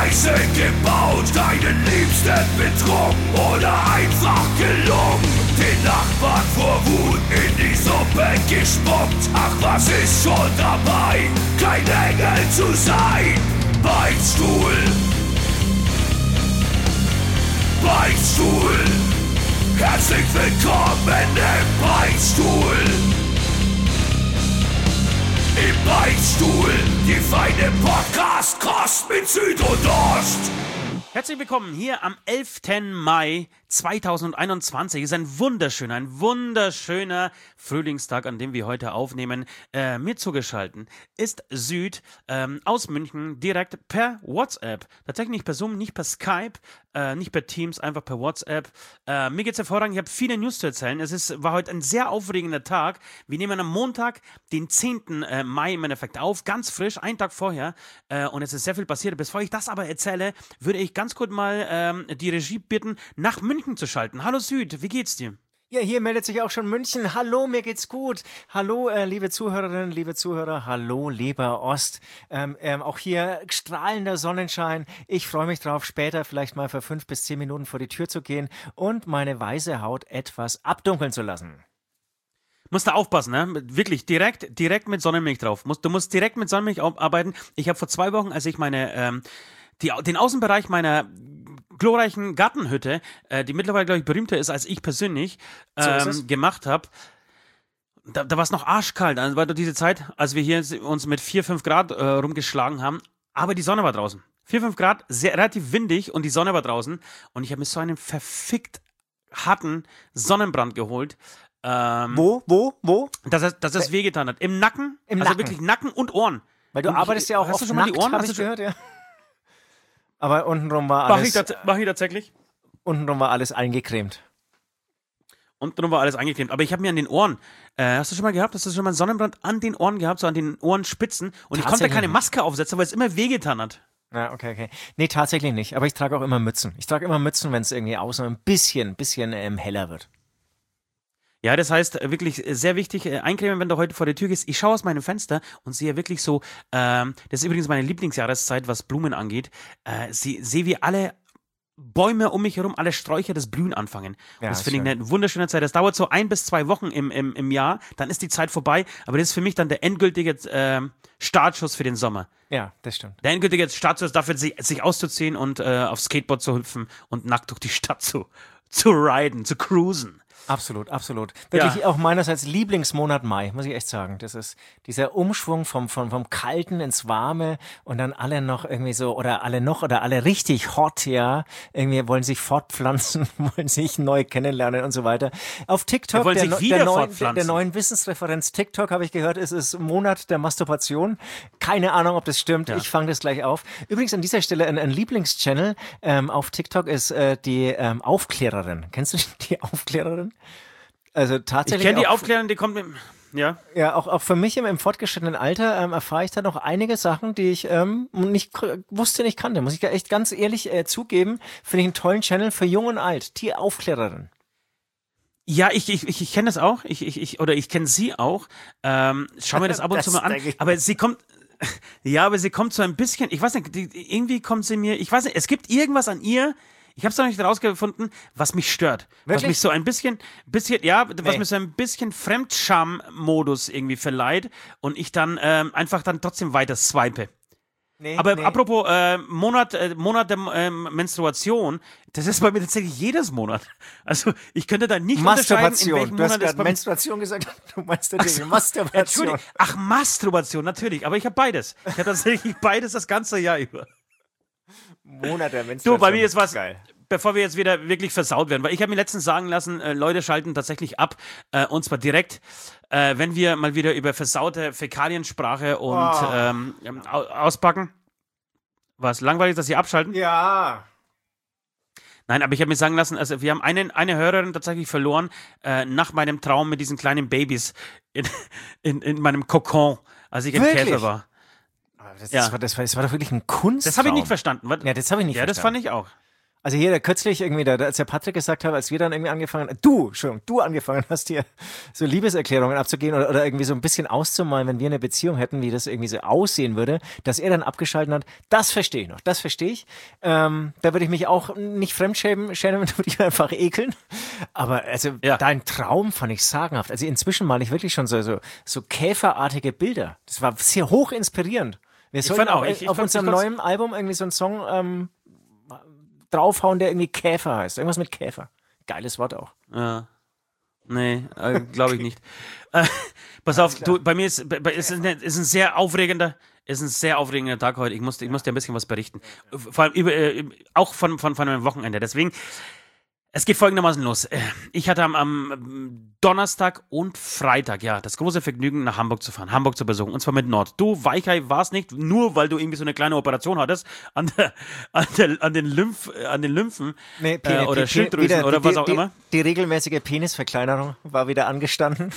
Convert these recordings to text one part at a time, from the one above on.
Scheiße gebaut, deinen Liebsten betrogen oder einfach gelungen. Den Nachbarn vor Wut in die Suppe gespuckt. Ach, was ist schon dabei, kein Engel zu sein? Beichtstuhl, Beichtstuhl, herzlich willkommen im Beichtstuhl. Im Beichtstuhl, die feine Podcast-Kost mit Süd und Ost. Herzlich willkommen hier am 11. Mai 2021. Es ist ein wunderschöner Frühlingstag, an dem wir heute aufnehmen. Mir zugeschaltet ist Süd aus München direkt per WhatsApp. Tatsächlich nicht per Zoom, nicht per Skype, nicht per Teams, einfach per WhatsApp. Mir geht's hervorragend, ich habe viele News zu erzählen. War heute ein sehr aufregender Tag. Wir nehmen am Montag, den 10. Mai im Endeffekt auf, ganz frisch, einen Tag vorher. Und es ist sehr viel passiert. Bevor ich das aber erzähle, würde ich ganz kurz mal die Regie bitten, nach München zu schalten. Hallo Süd, wie geht's dir? Ja, hier meldet sich auch schon München. Hallo, mir geht's gut. Hallo, liebe Zuhörerinnen, liebe Zuhörer. Hallo, lieber Ost. Auch hier strahlender Sonnenschein. Ich freue mich drauf, später vielleicht mal für 5 bis 10 Minuten vor die Tür zu gehen und meine weiße Haut etwas abdunkeln zu lassen. Musst du aufpassen, ne? Wirklich, direkt mit Sonnenmilch drauf. Du musst direkt mit Sonnenmilch arbeiten. Ich habe vor 2 Wochen, als ich den Außenbereich meiner glorreichen Gartenhütte, die mittlerweile, glaube ich, berühmter ist als ich persönlich, gemacht habe. Da war es noch arschkalt. Also war diese Zeit, als wir hier uns mit 4-5 Grad rumgeschlagen haben, aber die Sonne war draußen. 4-5 Grad, relativ windig und die Sonne war draußen. Und ich habe mir so einen verfickt harten Sonnenbrand geholt. Wo? Dass es wehgetan hat. Im Nacken. Also wirklich Nacken und Ohren. Weil du arbeitest ja auch hast oft du schon mal die nackt, Ohren? habe ich gehört, ja. Aber untenrum war alles... Mach ich tatsächlich. Untenrum war alles eingecremt. Aber ich habe mir an den Ohren, hast du schon mal einen Sonnenbrand an den Ohren gehabt, so an den Ohrenspitzen? Und ich konnte keine Maske aufsetzen, weil es immer wehgetan hat. Ja, okay. Nee, tatsächlich nicht. Aber ich trage auch immer Mützen. Ich trage immer Mützen, wenn es irgendwie außen ein bisschen heller wird. Ja, das heißt wirklich sehr wichtig, eincremen, wenn du heute vor der Tür gehst. Ich schaue aus meinem Fenster und sehe wirklich so, das ist übrigens meine Lieblingsjahreszeit, was Blumen angeht, sehe wie alle Bäume um mich herum, alle Sträucher das Blühen anfangen. Ja, das finde ich eine wunderschöne Zeit. Das dauert so 1 bis 2 Wochen im Jahr, dann ist die Zeit vorbei, aber das ist für mich dann der endgültige Startschuss für den Sommer. Ja, das stimmt. Der endgültige Startschuss dafür, sich auszuziehen und aufs Skateboard zu hüpfen und nackt durch die Stadt zu riden, zu cruisen. Absolut. Wirklich auch meinerseits Lieblingsmonat Mai, muss ich echt sagen. Das ist dieser Umschwung vom Kalten ins Warme und dann alle noch irgendwie so, oder alle richtig hot, ja. Irgendwie wollen sich fortpflanzen, wollen sich neu kennenlernen und so weiter. Auf TikTok, der neuen Wissensreferenz TikTok, habe ich gehört, ist es Monat der Masturbation. Keine Ahnung, ob das stimmt. Ja. Ich fange das gleich auf. Übrigens an dieser Stelle ein Lieblingschannel auf TikTok ist die Aufklärerin. Kennst du die Aufklärerin? Also tatsächlich. Ich kenne die Aufklärerin, die kommt mit. Ja. Ja, auch für mich im fortgeschrittenen Alter erfahre ich da noch einige Sachen, die ich nicht kannte. Muss ich echt ganz ehrlich zugeben. Finde ich einen tollen Channel für Jung und Alt. Die Aufklärerin. Ja, ich kenne das auch. Ich kenne sie auch. Schau mir das ab und zu mal an. Aber sie kommt. Ja, aber sie kommt so ein bisschen. Ich weiß nicht, irgendwie kommt sie mir. Ich weiß nicht, es gibt irgendwas an ihr. Ich habe es noch nicht herausgefunden, was mich stört. Wirklich? Was mich so ein bisschen, was mir so ein bisschen Fremdscham-Modus irgendwie verleiht und ich dann einfach dann trotzdem weiter swipe. Apropos Monat der Menstruation, das ist bei mir tatsächlich jedes Monat. Also ich könnte da nicht unterscheiden, in welchem du hast Monat es bei Menstruation gesagt, du meinst natürlich Masturbation. Ach, Masturbation, natürlich, aber ich habe beides. Ich habe tatsächlich beides das ganze Jahr über. Monat der Menstruation. Du, bei mir ist was, geil. Bevor wir jetzt wieder wirklich versaut werden, weil ich habe mir letztens sagen lassen, Leute schalten tatsächlich ab, und zwar direkt, wenn wir mal wieder über versaute Fäkaliensprache und auspacken. Was, langweilig, dass sie abschalten? Ja. Nein, aber ich habe mir sagen lassen, also wir haben eine Hörerin tatsächlich verloren, nach meinem Traum mit diesen kleinen Babys in meinem Kokon, als ich ein Käfer war. Das war doch wirklich ein Kunsttraum. Das habe ich nicht verstanden. Ja, das habe ich nicht verstanden. Ja, das fand ich auch. Also hier kürzlich irgendwie, als der Patrick gesagt hat, als wir dann irgendwie angefangen, du angefangen hast hier so Liebeserklärungen abzugehen oder irgendwie so ein bisschen auszumalen, wenn wir eine Beziehung hätten, wie das irgendwie so aussehen würde, dass er dann abgeschaltet hat, das verstehe ich noch, das verstehe ich. Da würde ich mich auch nicht fremdschämen, würde ich einfach ekeln. Aber also dein Traum fand ich sagenhaft. Also inzwischen male ich wirklich schon so käferartige Bilder. Das war sehr hoch inspirierend. Wir sollten auf unserem neuen Album irgendwie so einen Song draufhauen, der irgendwie Käfer heißt. Irgendwas mit Käfer. Geiles Wort auch. Ja. Nee, glaube ich nicht. Pass auf, bei mir ist ein sehr aufregender Tag heute. Ich muss dir ein bisschen was berichten. Vor allem auch von einem Wochenende. Deswegen, es geht folgendermaßen los. Ich hatte am Donnerstag und Freitag, das große Vergnügen, nach Hamburg zu fahren, Hamburg zu besuchen, und zwar mit Nord. Du, Weichei, warst nicht, nur weil du irgendwie so eine kleine Operation hattest an den Lymphen oder Schilddrüsen oder was auch immer. Die regelmäßige Penisverkleinerung war wieder angestanden.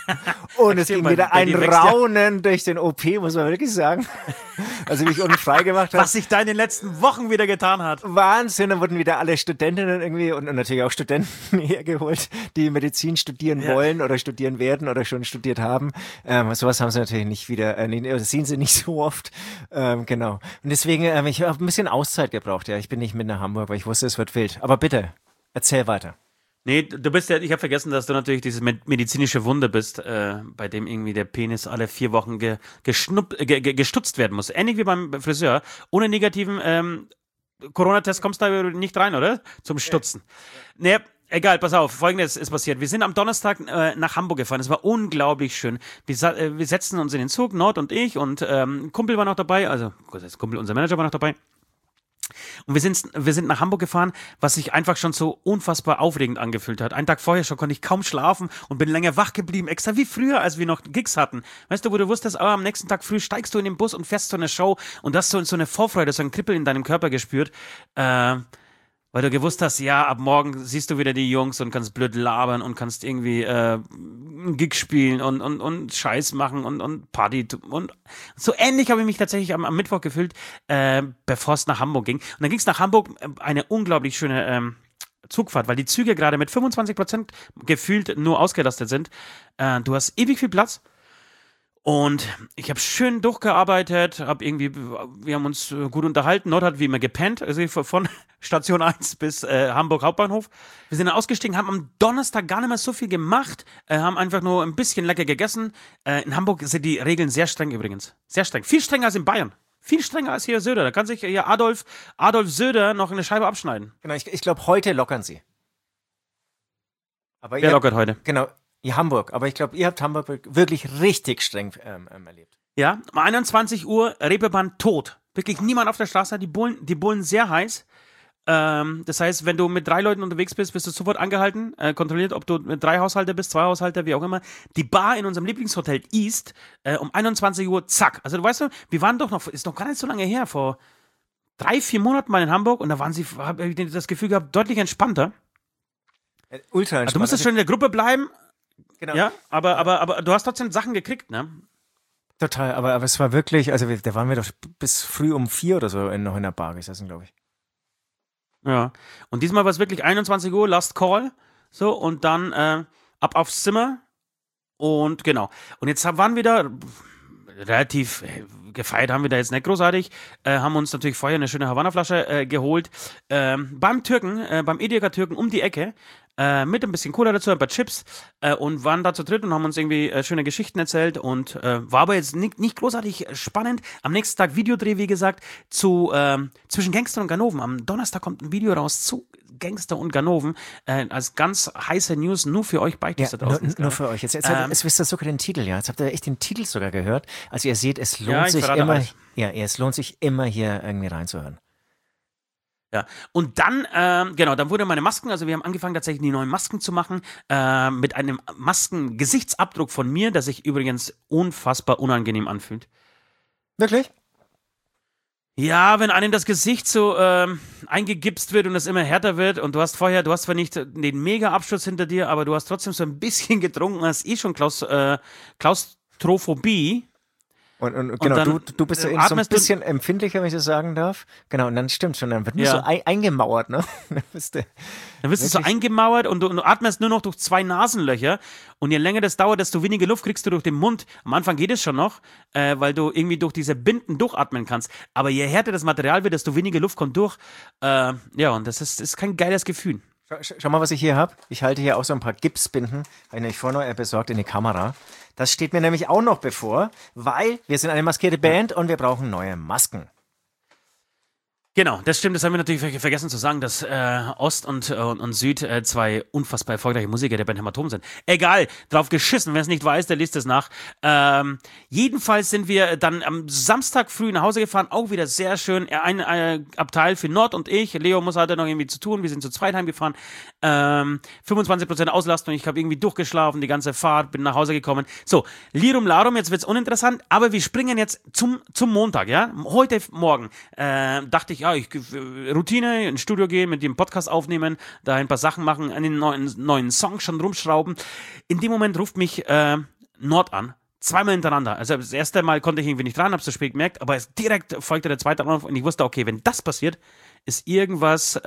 Und es ging wieder ein Raunen durch den OP, muss man wirklich sagen. Also mich unfrei gemacht hat. Was sich da in den letzten Wochen wieder getan hat. Wahnsinn, da wurden wieder alle Studentinnen irgendwie und natürlich auch Studenten hergeholt, die Medizin studieren wollen oder studieren werden oder schon studiert haben. Sowas haben sie natürlich nicht wieder, das sehen sie nicht so oft. Genau. Und deswegen, ich habe ein bisschen Auszeit gebraucht. Ich bin nicht mit nach Hamburg, weil ich wusste, es wird wild. Aber bitte, erzähl weiter. Nee, du bist ich habe vergessen, dass du natürlich dieses medizinische Wunder bist, bei dem irgendwie der Penis alle 4 Wochen gestutzt werden muss. Ähnlich wie beim Friseur. Ohne negativen Corona-Test kommst du da nicht rein, oder? Zum Stutzen. Nee, egal, pass auf, Folgendes ist passiert. Wir sind am Donnerstag nach Hamburg gefahren. Es war unglaublich schön. Wir setzten uns in den Zug, Nord und ich, und Kumpel war noch dabei, also Kumpel, unser Manager war noch dabei. Und wir sind nach Hamburg gefahren, was sich einfach schon so unfassbar aufregend angefühlt hat. Einen Tag vorher schon konnte ich kaum schlafen und bin länger wach geblieben, extra wie früher, als wir noch Gigs hatten. Weißt du, wo du wusstest, am nächsten Tag früh steigst du in den Bus und fährst zu einer Show und hast so eine Vorfreude, so ein Kribbeln in deinem Körper gespürt, weil du gewusst hast, ab morgen siehst du wieder die Jungs und kannst blöd labern und kannst irgendwie einen Gig spielen und Scheiß machen und Party. Und so ähnlich habe ich mich tatsächlich am Mittwoch gefühlt, bevor es nach Hamburg ging. Und dann ging es nach Hamburg, eine unglaublich schöne Zugfahrt, weil die Züge gerade mit 25% gefühlt nur ausgelastet sind. Du hast ewig viel Platz. Und ich habe schön durchgearbeitet, wir haben uns gut unterhalten. Nord hat wie immer gepennt, also von Station 1 bis Hamburg Hauptbahnhof. Wir sind dann ausgestiegen, haben am Donnerstag gar nicht mehr so viel gemacht, haben einfach nur ein bisschen lecker gegessen. In Hamburg sind die Regeln sehr streng übrigens. Sehr streng. Viel strenger als in Bayern. Viel strenger als hier Söder. Da kann sich hier Adolf Söder noch eine Scheibe abschneiden. Genau, ich glaube, heute lockern sie. Aber wer lockert heute? Genau. Hamburg, aber ich glaube, ihr habt Hamburg wirklich richtig streng erlebt. Ja, um 21 Uhr, Reeperbahn tot. Wirklich niemand auf der Straße, die Bullen sehr heiß. Das heißt, wenn du mit 3 Leuten unterwegs bist, wirst du sofort angehalten, kontrolliert, ob du mit 3 Haushalter bist, 2 Haushalter, wie auch immer. Die Bar in unserem Lieblingshotel East, um 21 Uhr, zack. Also du weißt, wir waren ist noch gar nicht so lange her, vor 3-4 Monaten mal in Hamburg, und da habe ich das Gefühl gehabt, deutlich entspannter. Ultra entspannt. Also du musstest schon in der Gruppe bleiben. Genau. Ja, aber du hast trotzdem Sachen gekriegt, ne? Total, aber es war wirklich, also da waren wir doch bis früh um 4 oder so noch in der Bar gesessen, glaube ich. Ja, und diesmal war es wirklich 21 Uhr, Last Call, so, und dann ab aufs Zimmer, und genau. Und jetzt waren wir da relativ gefeiert, haben wir da jetzt nicht großartig, haben uns natürlich vorher eine schöne Havanna-Flasche geholt, beim Edeka-Türken um die Ecke, mit ein bisschen Cola dazu, ein paar Chips, und waren da zu dritt und haben uns irgendwie schöne Geschichten erzählt, und war aber jetzt nicht großartig spannend. Am nächsten Tag Videodreh, wie gesagt, zwischen Gangster und Ganoven. Am Donnerstag kommt ein Video raus zu Gangster und Ganoven, als ganz heiße News, nur für euch Beichters da draußen. Nur für euch. Jetzt wisst ihr sogar den Titel, ja. Jetzt habt ihr echt den Titel sogar gehört. Also ihr seht, es lohnt sich immer, es lohnt sich immer hier irgendwie reinzuhören. Ja, und dann, dann wurde meine Masken, also wir haben angefangen tatsächlich die neuen Masken zu machen, mit einem Masken-Gesichtsabdruck von mir, der sich übrigens unfassbar unangenehm anfühlt. Wirklich? Ja, wenn einem das Gesicht so eingegipst wird und es immer härter wird, und du hast zwar nicht den Mega-Absturz hinter dir, aber du hast trotzdem so ein bisschen getrunken, hast schon Klaustrophobie. Und genau, dann, du bist ja eben so ein bisschen empfindlicher, wenn ich das sagen darf. Genau, und dann stimmt schon, dann wird nur so eingemauert, ne? Dann bist du so eingemauert und du atmest nur noch durch 2 Nasenlöcher. Und je länger das dauert, desto weniger Luft kriegst du durch den Mund. Am Anfang geht es schon noch, weil du irgendwie durch diese Binden durchatmen kannst. Aber je härter das Material wird, desto weniger Luft kommt durch. Und das ist kein geiles Gefühl. Schau mal, was ich hier habe. Ich halte hier auch so ein paar Gipsbinden, habe ich nämlich vorher noch besorgt in die Kamera. Das steht mir nämlich auch noch bevor, weil wir sind eine maskierte Band und wir brauchen neue Masken. Genau, das stimmt, das haben wir natürlich vergessen zu sagen, dass Ost und Süd 2 unfassbar erfolgreiche Musiker der Band Hämatom sind. Egal, drauf geschissen, wer es nicht weiß, der liest es nach. Jedenfalls sind wir dann am Samstag früh nach Hause gefahren, auch wieder sehr schön. Ein Abteil für Nord und ich, Leo muss halt noch irgendwie zu tun, wir sind zu zweit heimgefahren. 25% Auslastung, ich habe irgendwie durchgeschlafen, die ganze Fahrt, bin nach Hause gekommen. So, Lirum Larum, jetzt wird's uninteressant, aber wir springen jetzt zum Montag, ja? Heute Morgen dachte ich, Routine, ins Studio gehen, mit dem Podcast aufnehmen, da ein paar Sachen machen, an den neuen Song schon rumschrauben. In dem Moment ruft mich Nord an. 2-mal hintereinander. Also das erste Mal konnte ich irgendwie nicht ran, hab's zu spät gemerkt, aber direkt folgte der zweite Anruf und ich wusste, okay, wenn das passiert, ist irgendwas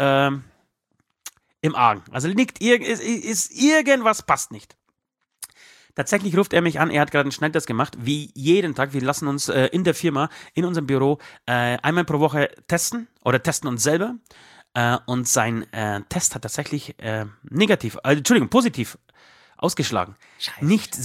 im Argen. Also ist irgendwas passt nicht. Tatsächlich ruft er mich an, er hat gerade einen Schnelltest gemacht, wie jeden Tag. Wir lassen uns in der Firma, in unserem Büro, einmal pro Woche testen oder testen uns selber. Und sein Test hat tatsächlich positiv ausgeschlagen. Scheiße.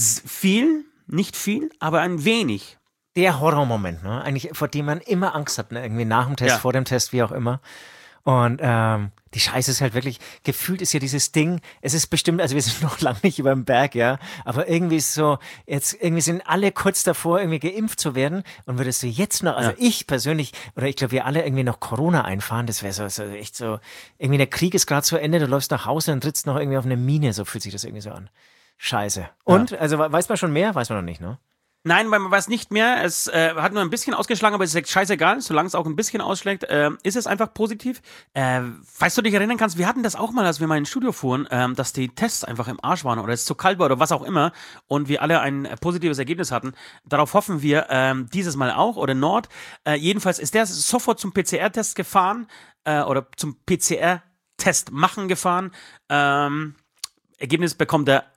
Nicht viel, aber ein wenig. Der Horrormoment, ne? Eigentlich, vor dem man immer Angst hat, ne? Irgendwie nach dem Test, vor dem Test, wie auch immer. Und die Scheiße ist halt wirklich, gefühlt ist ja dieses Ding, es ist bestimmt, also wir sind noch lange nicht über dem Berg, ja, aber irgendwie ist so, jetzt irgendwie sind alle kurz davor, irgendwie geimpft zu werden und würdest du jetzt noch, also ich persönlich, oder ich glaube wir alle irgendwie noch Corona einfahren, das wäre so echt so, irgendwie der Krieg ist gerade zu Ende, du läufst nach Hause und trittst noch irgendwie auf eine Mine, so fühlt sich das irgendwie so an. Scheiße. Und, also weiß man schon mehr? Weiß man noch nicht, ne? Nein, man weiß nicht mehr. Es hat nur ein bisschen ausgeschlagen, aber es ist scheißegal. Solange es auch ein bisschen ausschlägt, ist es einfach positiv. Falls du dich erinnern kannst, wir hatten das auch mal, als wir mal ins Studio fuhren, dass die Tests einfach im Arsch waren oder es zu kalt war oder was auch immer und wir alle ein positives Ergebnis hatten. Darauf hoffen wir dieses Mal auch oder Nord. Jedenfalls ist der sofort zum PCR-Test gefahren oder zum PCR-Test machen gefahren. Ergebnis bekommt er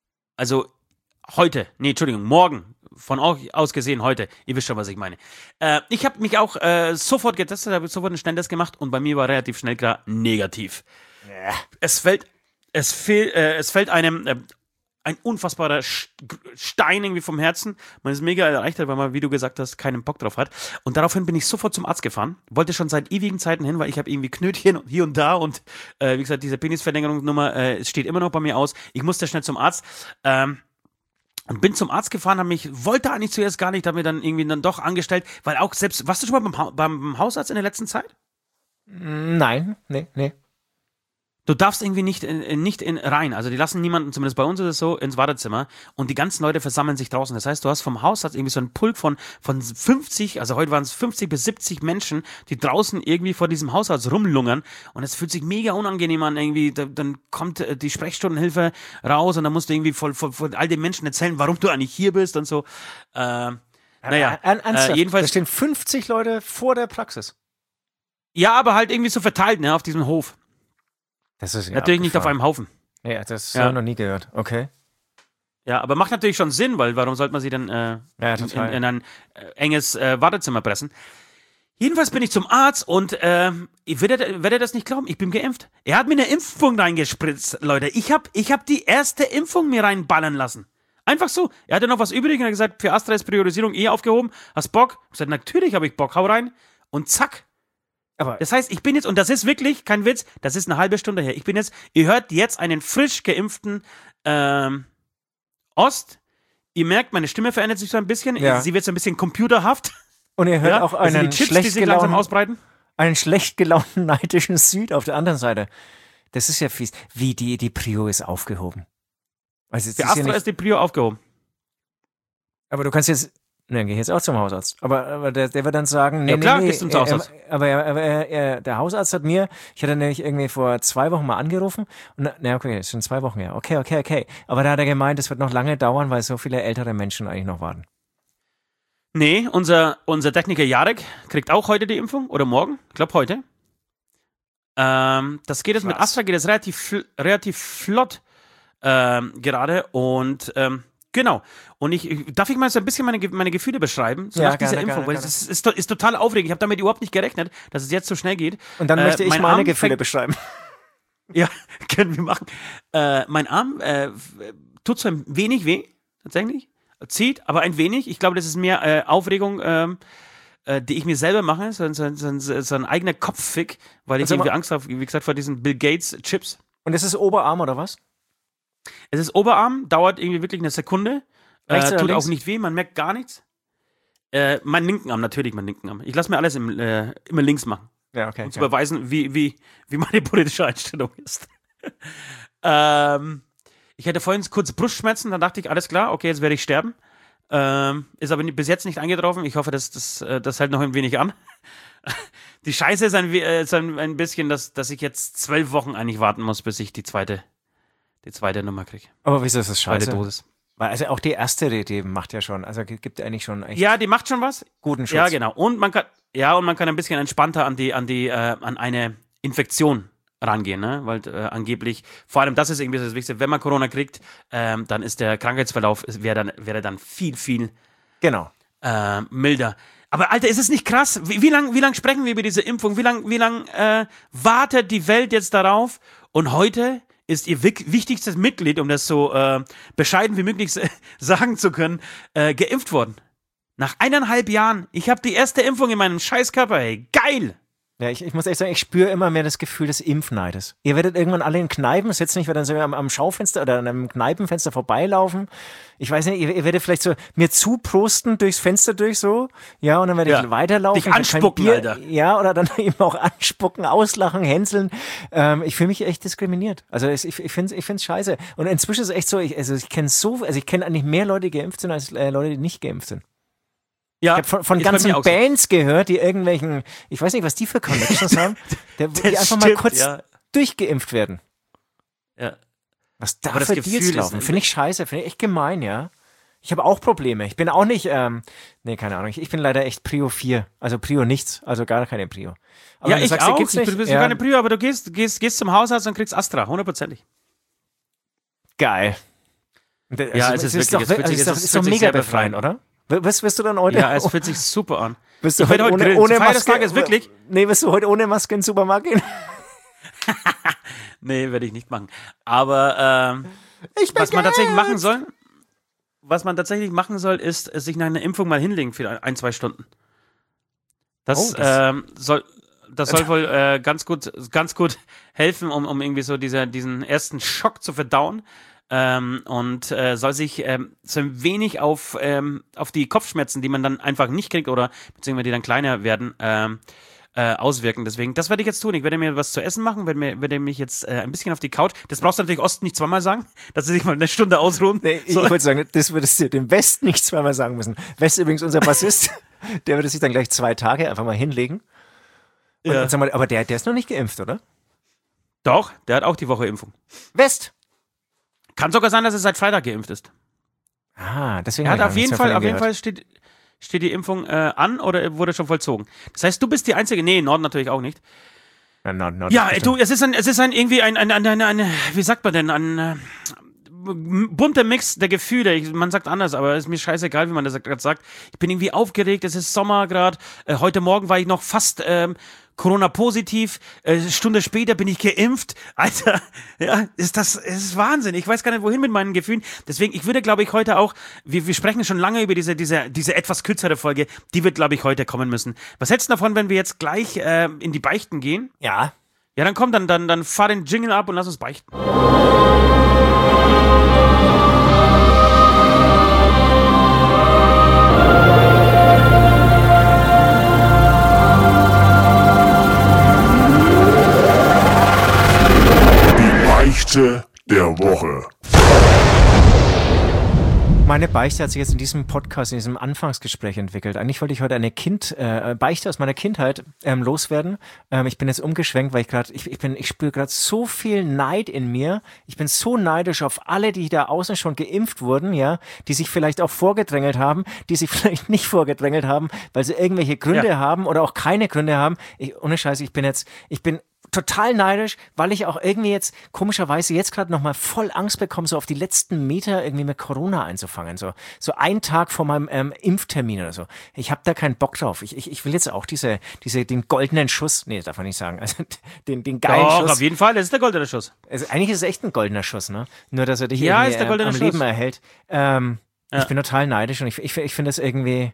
morgen. Von euch aus gesehen heute. Ihr wisst schon, was ich meine. Ich habe mich auch sofort getestet, habe sofort einen Schnelltest gemacht und bei mir war relativ schnell klar negativ. Ja. Es fällt einem ein unfassbarer Stein irgendwie vom Herzen. Man ist mega erleichtert, weil man, wie du gesagt hast, keinen Bock drauf hat. Und daraufhin bin ich sofort zum Arzt gefahren. Wollte schon seit ewigen Zeiten hin, weil ich habe irgendwie Knötchen hier und da und wie gesagt, diese Penisverlängerungsnummer steht immer noch bei mir aus. Ich musste schnell zum Arzt. Und bin zum Arzt gefahren, wollte eigentlich zuerst gar nicht, habe mir dann irgendwie dann doch angestellt, weil auch selbst, warst du schon mal beim Hausarzt in der letzten Zeit? Nein, nee. Du darfst irgendwie nicht rein, also die lassen niemanden, zumindest bei uns ist es so, ins Wartezimmer und die ganzen Leute versammeln sich draußen. Das heißt, du hast vom Hausarzt irgendwie so einen Pulk von 50, also heute waren es 50 bis 70 Menschen, die draußen irgendwie vor diesem Hausarzt rumlungern und es fühlt sich mega unangenehm an, irgendwie, dann kommt die Sprechstundenhilfe raus und dann musst du irgendwie vor all den Menschen erzählen, warum du eigentlich hier bist und so. Jedenfalls. Da stehen 50 Leute vor der Praxis. Ja, aber halt irgendwie so verteilt, ne, auf diesem Hof. Das ist natürlich nicht auf einem Haufen. Ja, das habe ich noch nie gehört. Okay. Ja, aber macht natürlich schon Sinn, weil warum sollte man sie denn in ein enges Wartezimmer pressen? Jedenfalls bin ich zum Arzt und werdet ihr das nicht glauben, ich bin geimpft. Er hat mir eine Impfung reingespritzt, Leute. Ich hab die erste Impfung mir reinballern lassen. Einfach so. Er hatte noch was übrig und hat gesagt, für Astra ist Priorisierung aufgehoben. Hast Bock? Ich gesagt, natürlich habe ich Bock, hau rein. Und zack. Aber das heißt, ich bin jetzt, und das ist wirklich kein Witz, das ist eine halbe Stunde her. Ihr hört jetzt einen frisch geimpften Ost. Ihr merkt, meine Stimme verändert sich so ein bisschen. Ja. Sie wird so ein bisschen computerhaft. Und ihr hört auch einen schlecht gelaunten neidischen Süd auf der anderen Seite. Das ist ja fies. Wie die Prio ist aufgehoben. Also für Astra ist die Prio aufgehoben. Aber du kannst jetzt... Ne, dann gehe ich jetzt auch zum Hausarzt. Aber der wird dann sagen, gehst du zum Hausarzt. Aber der Hausarzt hat ich hatte nämlich irgendwie vor 2 Wochen mal angerufen und okay, ist schon 2 Wochen her. Okay. Aber da hat er gemeint, es wird noch lange dauern, weil so viele ältere Menschen eigentlich noch warten. Nee, unser Techniker Jarek kriegt auch heute die Impfung oder morgen. Ich glaube heute. Das geht jetzt mit Astra, geht es relativ flott gerade und genau. Und darf ich mal so ein bisschen meine Gefühle beschreiben? So nach dieser Impfung, weil es ist total aufregend. Ich habe damit überhaupt nicht gerechnet, dass es jetzt so schnell geht. Und dann möchte ich meine Gefühle beschreiben. Ja, können wir machen. Mein Arm tut so ein wenig weh, tatsächlich. Zieht, aber ein wenig. Ich glaube, das ist mehr Aufregung, die ich mir selber mache. So ein eigener Kopffick, weil ich irgendwie Angst habe, wie gesagt, vor diesen Bill Gates Chips. Und das ist Oberarm oder was? Es ist Oberarm, dauert irgendwie wirklich eine Sekunde. Tut auch nicht weh, man merkt gar nichts. Mein linken Arm, natürlich mein linken Arm. Ich lasse mir alles immer links machen. Ja, okay. Um zu beweisen, wie meine politische Einstellung ist. Ich hatte vorhin kurz Brustschmerzen, dann dachte ich, alles klar, okay, jetzt werde ich sterben. Ist aber bis jetzt nicht eingetroffen. Ich hoffe, das hält noch ein wenig an. Die Scheiße ist ein bisschen, dass ich jetzt 12 Wochen eigentlich warten muss, bis ich die zweite Nummer kriege. Aber wieso ist das scheiße? Zweite Dosis. Weil also auch die erste, die macht ja schon, also gibt eigentlich schon echt ja, die macht schon was. Guten Schutz. Ja, genau. Und man kann ein bisschen entspannter an eine Infektion rangehen, ne? Weil angeblich, vor allem das ist irgendwie das Wichtigste, wenn man Corona kriegt, dann ist der Krankheitsverlauf wäre dann viel, viel genau. Milder. Aber Alter, ist es nicht krass? Wie lang sprechen wir über diese Impfung? Wie lang wartet die Welt jetzt darauf? Und heute ist ihr wichtigstes Mitglied, um das so bescheiden wie möglich sagen zu können, geimpft worden. Nach 1,5 Jahren. Ich habe die erste Impfung in meinem Scheißkörper, ey. Geil! Ja, ich muss echt sagen, ich spüre immer mehr das Gefühl des Impfneides. Ihr werdet irgendwann alle in Kneipen sitzen, ich werde dann so am Schaufenster oder an einem Kneipenfenster vorbeilaufen. Ich weiß nicht, ihr werdet vielleicht so mir zuprosten durchs Fenster durch so, ja, und dann werde ich weiterlaufen. Dich anspucken, Alter. Ja, oder dann eben auch anspucken, auslachen, hänseln. Ich fühle mich echt diskriminiert. Also ich finde es scheiße. Und inzwischen ist es echt so, ich kenne eigentlich mehr Leute, die geimpft sind, als Leute, die nicht geimpft sind. Ja, ich habe von ganzen Bands gehört, die irgendwelchen, ich weiß nicht, was die für Connections haben, die einfach mal kurz durchgeimpft werden. Ja. Was da für Deals laufen, finde ich scheiße, finde ich echt gemein, ja. Ich habe auch Probleme. Ich bin auch nicht, keine Ahnung, ich bin leider echt Prio 4, also Prio nichts, also gar keine Prio. Aber ja, ich sagst, auch, du bist keine Prio, aber du gehst zum Hausarzt und kriegst Astra, 100%. Geil. Ja, es ist doch mega befreiend, oder? Wirst du dann heute? Ja, es fühlt sich super an. Wirst du heute ohne Maske? Ist wirklich? Nee, wirst du heute ohne Maske in den Supermarkt gehen? Nee, werde ich nicht machen. Aber was man tatsächlich machen soll, ist sich nach einer Impfung mal hinlegen für 1-2 Stunden. Das soll wohl ganz gut helfen, um irgendwie so diesen ersten Schock zu verdauen. Und soll sich so ein wenig auf die Kopfschmerzen, die man dann einfach nicht kriegt oder beziehungsweise die dann kleiner werden, auswirken. Deswegen, das werde ich jetzt tun. Ich werde mir was zu essen machen, werde mich jetzt ein bisschen auf die Couch. Das brauchst du natürlich Osten nicht zweimal sagen, dass sie sich mal eine Stunde ausruhen. Nee, ich wollte sagen, das würdest du dem West nicht zweimal sagen müssen. West übrigens unser Bassist, der würde sich dann gleich 2 Tage einfach mal hinlegen. Und sag mal, aber der ist noch nicht geimpft, oder? Doch, der hat auch die Woche Impfung. West? Kann sogar sein, dass er seit Freitag geimpft ist. Deswegen. Er hat auf jeden Fall steht die Impfung an oder wurde schon vollzogen. Das heißt, du bist die Einzige. Nee, Norden natürlich auch nicht. Norden ja, du, es ist irgendwie ein wie sagt man denn, ein bunter Mix der Gefühle. Man sagt anders, aber es ist mir scheißegal, wie man das gerade sagt. Ich bin irgendwie aufgeregt, es ist Sommer gerade. Heute Morgen war ich noch fast Corona-positiv. Eine Stunde später bin ich geimpft. Alter, ja, es ist Wahnsinn. Ich weiß gar nicht, wohin mit meinen Gefühlen. Deswegen, ich würde, glaube ich, heute auch, wir sprechen schon lange über diese etwas kürzere Folge, die wird, glaube ich, heute kommen müssen. Was hältst du davon, wenn wir jetzt gleich in die Beichten gehen? Ja. Ja, dann komm, dann fahr den Jingle ab und lass uns beichten. Die Beichte der Woche. Meine Beichte hat sich jetzt in diesem Podcast, in diesem Anfangsgespräch entwickelt. Eigentlich wollte ich heute eine Beichte aus meiner Kindheit loswerden. Ich bin jetzt umgeschwenkt, weil ich spüre gerade so viel Neid in mir. Ich bin so neidisch auf alle, die da außen schon geimpft wurden, ja, die sich vielleicht auch vorgedrängelt haben, die sich vielleicht nicht vorgedrängelt haben, weil sie irgendwelche Gründe haben oder auch keine Gründe haben. Ohne Scheiß, ich bin total neidisch, weil ich auch irgendwie jetzt komischerweise jetzt gerade nochmal voll Angst bekomme, so auf die letzten Meter irgendwie mit Corona einzufangen. So einen Tag vor meinem Impftermin oder so. Ich habe da keinen Bock drauf. Ich will jetzt auch den goldenen Schuss, nee, darf man nicht sagen, also den geilen Schuss. Auf jeden Fall, das ist der goldene Schuss. Also eigentlich ist es echt ein goldener Schuss, ne? Nur, dass er dich ist der goldene am Schuss. Leben erhält. Ich bin total neidisch und ich finde das irgendwie,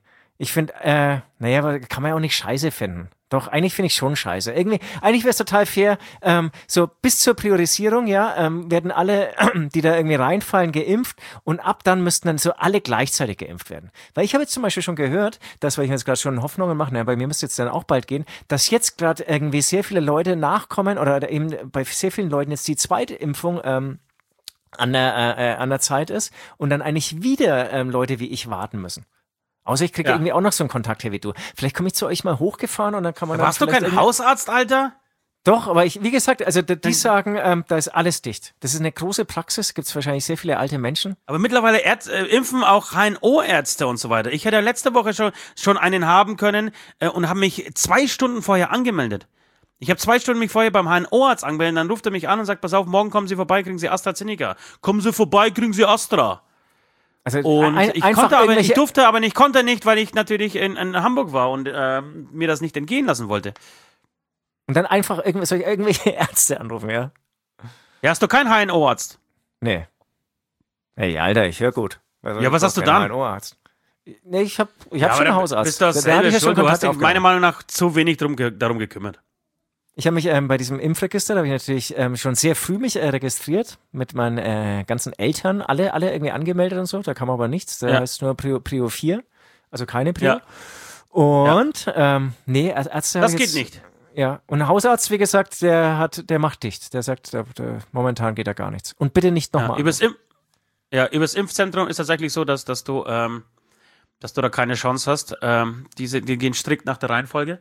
aber kann man ja auch nicht scheiße finden. Doch, eigentlich finde ich schon scheiße. Eigentlich wäre es total fair, so bis zur Priorisierung, ja, werden alle, die da irgendwie reinfallen, geimpft und ab dann müssten dann so alle gleichzeitig geimpft werden. Weil ich habe jetzt zum Beispiel schon gehört, weil ich mir jetzt gerade schon Hoffnungen mache, bei mir müsste jetzt dann auch bald gehen, dass jetzt gerade irgendwie sehr viele Leute nachkommen oder eben bei sehr vielen Leuten jetzt die zweite Impfung an der Zeit ist und dann eigentlich wieder Leute wie ich warten müssen. Außer ich kriege irgendwie auch noch so einen Kontakt her wie du. Vielleicht komme ich zu euch mal hochgefahren und dann kann man... Warst du kein Hausarzt, Alter? Doch, aber wie gesagt, also die sagen, da ist alles dicht. Das ist eine große Praxis, gibt es wahrscheinlich sehr viele alte Menschen. Aber mittlerweile impfen auch HNO-Ärzte und so weiter. Ich hätte letzte Woche schon einen haben können und habe mich 2 Stunden vorher angemeldet. Ich habe 2 Stunden mich vorher beim HNO-Arzt angemeldet, dann ruft er mich an und sagt, pass auf, morgen kommen Sie vorbei, kriegen Sie AstraZeneca. Kommen Sie vorbei, kriegen Sie Astra. Also und ich konnte nicht, weil ich natürlich in Hamburg war und mir das nicht entgehen lassen wollte. Und dann einfach irgendwelche Ärzte anrufen, ja? Ja, hast du keinen HNO-Arzt? Nee. Hey, Alter, ich höre gut. Also, ja, was hast du dann? HNO-Arzt. Nee, ich hab schon einen Hausarzt. Bist du du hast dich meiner Meinung nach zu wenig darum gekümmert. Ich habe mich bei diesem Impfregister, da habe ich natürlich schon sehr früh mich registriert, mit meinen ganzen Eltern, alle irgendwie angemeldet und so, da kam aber nichts, da heißt nur Prio 4, also keine Prio. Ja. Und, Ärzte... Das geht nicht. Ja, und ein Hausarzt, wie gesagt, der macht dicht, der sagt, momentan geht da gar nichts. Und bitte nicht nochmal. Übers Impfzentrum ist tatsächlich so, dass du da keine Chance hast. Die gehen strikt nach der Reihenfolge.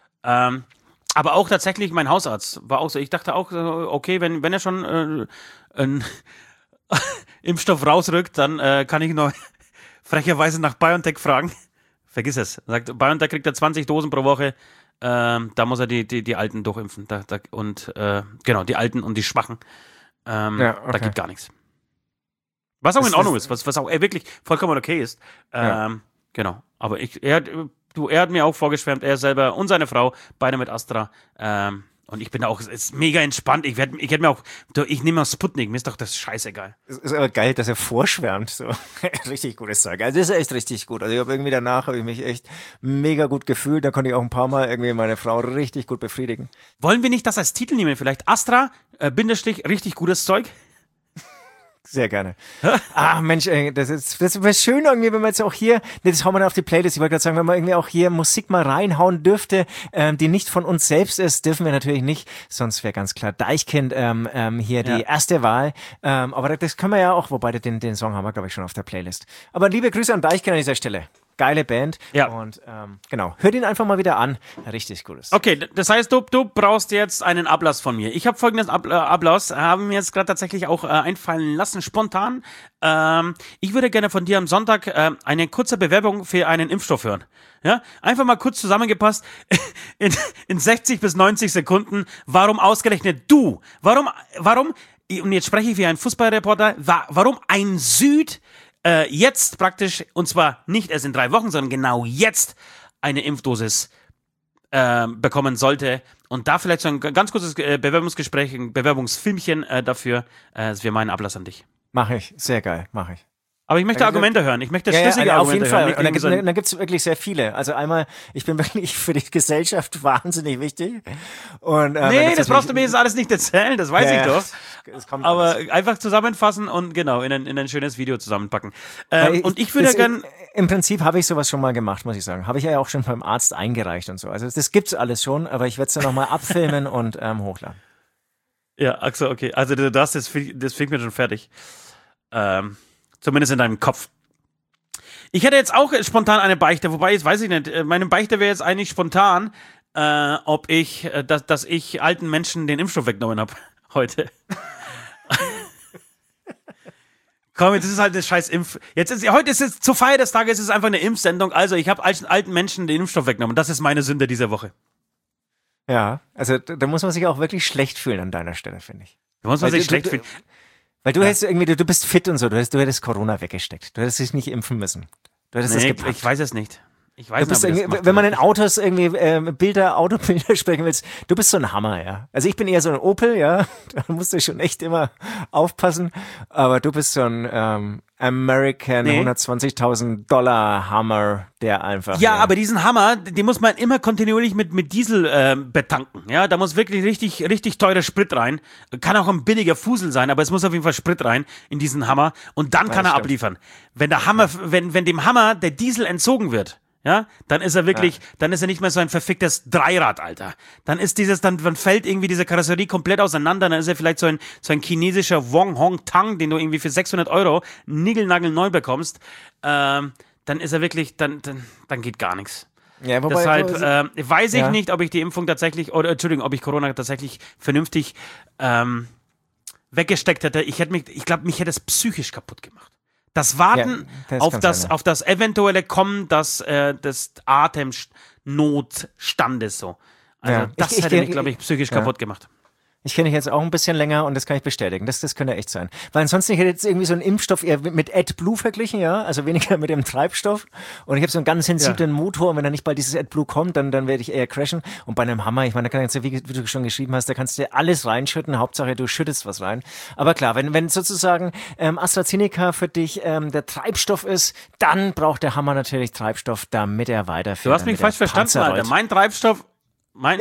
Aber auch tatsächlich mein Hausarzt war auch so. Ich dachte auch, okay, wenn er schon einen Impfstoff rausrückt, dann kann ich noch frecherweise nach BioNTech fragen. Vergiss es. Er sagt, BioNTech kriegt er 20 Dosen pro Woche. Da muss er die Alten durchimpfen. Die Alten und die Schwachen. Da geht gar nichts. Was auch in Ordnung ist, was auch wirklich vollkommen okay ist. Genau. Aber er hat mir auch vorgeschwärmt, er selber und seine Frau, beide mit Astra. Und ich bin auch, ist mega entspannt. Ich nehme mal Sputnik, mir ist doch das scheißegal. Es ist aber geil, dass er vorschwärmt. So. Richtig gutes Zeug. Also das ist echt richtig gut. Also habe ich mich echt mega gut gefühlt. Da konnte ich auch ein paar Mal irgendwie meine Frau richtig gut befriedigen. Wollen wir nicht das als Titel nehmen? Vielleicht Astra, richtig gutes Zeug? Sehr gerne. Mensch, ey, das wäre schön irgendwie, wenn man jetzt auch hier, das hauen wir dann auf die Playlist, ich wollte gerade sagen, wenn man irgendwie auch hier Musik mal reinhauen dürfte, die nicht von uns selbst ist, dürfen wir natürlich nicht, sonst wäre ganz klar Deichkind hier die erste Wahl. Aber das können wir ja auch, wobei den Song haben wir, glaube ich, schon auf der Playlist. Aber liebe Grüße an Deichkind an dieser Stelle. Geile Band. Ja. Und genau, hört ihn einfach mal wieder an. Richtig gutes. Okay, das heißt, du brauchst jetzt einen Ablass von mir. Ich habe folgendes Ablass, haben mir jetzt gerade tatsächlich auch einfallen lassen, spontan. Ich würde gerne von dir am Sonntag eine kurze Bewerbung für einen Impfstoff hören. Ja, einfach mal kurz zusammengepasst, in 60 bis 90 Sekunden, warum ausgerechnet du? Warum, und jetzt spreche ich wie ein Fußballreporter, warum ein Süd jetzt praktisch, und zwar nicht erst in 3 Wochen, sondern genau jetzt eine Impfdosis bekommen sollte. Und da vielleicht so ein ganz kurzes Bewerbungsgespräch, ein Bewerbungsfilmchen dafür. Das wäre mein Ablass an dich. Mache ich, sehr geil, mache ich. Aber ich möchte Argumente hören. Ich möchte schlüssige Argumente hören. Auf jeden Fall. Und da gibt es wirklich sehr viele. Also einmal, ich bin wirklich für die Gesellschaft wahnsinnig wichtig. Und, das brauchst du mir jetzt alles nicht erzählen, das weiß ich doch. Aber alles. Einfach zusammenfassen und genau, in ein schönes Video zusammenpacken. Und ich würde gerne... Im Prinzip habe ich sowas schon mal gemacht, muss ich sagen. Habe ich ja auch schon beim Arzt eingereicht und so. Also das gibt's alles schon, aber ich werde es dann nochmal abfilmen und hochladen. Ja, ach so, okay. Also das fängt mir schon fertig. Zumindest in deinem Kopf. Ich hätte jetzt auch spontan eine Beichte, wobei, jetzt weiß ich nicht, meine Beichte wäre jetzt eigentlich spontan, dass ich alten Menschen den Impfstoff weggenommen habe heute. Komm, jetzt ist es halt eine scheiß heute ist es zur Feier des Tages, ist es einfach eine Impfsendung. Also ich habe alten Menschen den Impfstoff weggenommen. Das ist meine Sünde dieser Woche. Ja, also da muss man sich auch wirklich schlecht fühlen an deiner Stelle, finde ich. Da muss man sich schlecht fühlen. Weil du hättest irgendwie, du bist fit und so, du hättest Corona weggesteckt. Du hättest dich nicht impfen müssen. Du hättest das gepackt. Ich weiß es nicht. Ich weiß nicht, wenn man in Autos irgendwie Autobilder sprechen willst, du bist so ein Hammer, ja. Also ich bin eher so ein Opel, ja. Da musst du schon echt immer aufpassen. Aber du bist so ein American $120.000 Hammer, der einfach. Ja, aber diesen Hammer, den muss man immer kontinuierlich mit Diesel betanken. Ja, da muss wirklich richtig teurer Sprit rein. Kann auch ein billiger Fusel sein, aber es muss auf jeden Fall Sprit rein in diesen Hammer. Und dann kann er abliefern. Wenn der Hammer, wenn dem Hammer der Diesel entzogen wird, ja, dann ist er wirklich, dann ist er nicht mehr so ein verficktes Dreirad, Alter. Dann ist dann fällt irgendwie diese Karosserie komplett auseinander, dann ist er vielleicht so ein chinesischer Wong Hong Tang, den du irgendwie für 600 € niegelnagelneu bekommst, dann ist er wirklich, dann geht gar nichts. Ja, deshalb weiß ich nicht, ob ich die Impfung tatsächlich, ob ich Corona tatsächlich vernünftig weggesteckt hätte. Ich glaube, mich hätte es psychisch kaputt gemacht. Das Warten auf das eventuelle Kommen des Atemnotstandes so. Also das hätte mich, glaube ich, psychisch kaputt gemacht. Ich kenne dich jetzt auch ein bisschen länger und das kann ich bestätigen. Das könnte echt sein. Weil ansonsten, ich hätte jetzt irgendwie so einen Impfstoff eher mit AdBlue verglichen, ja, also weniger mit dem Treibstoff. Und ich habe so einen ganz sensiblen Motor und wenn da nicht bald dieses AdBlue kommt, dann werde ich eher crashen. Und bei einem Hammer, ich meine, da kannst du, wie du schon geschrieben hast, da kannst du alles reinschütten. Hauptsache, du schüttest was rein. Aber klar, wenn sozusagen AstraZeneca für dich der Treibstoff ist, dann braucht der Hammer natürlich Treibstoff, damit er weiterfährt. Du hast mich falsch verstanden, Alter. Mein Treibstoff, mein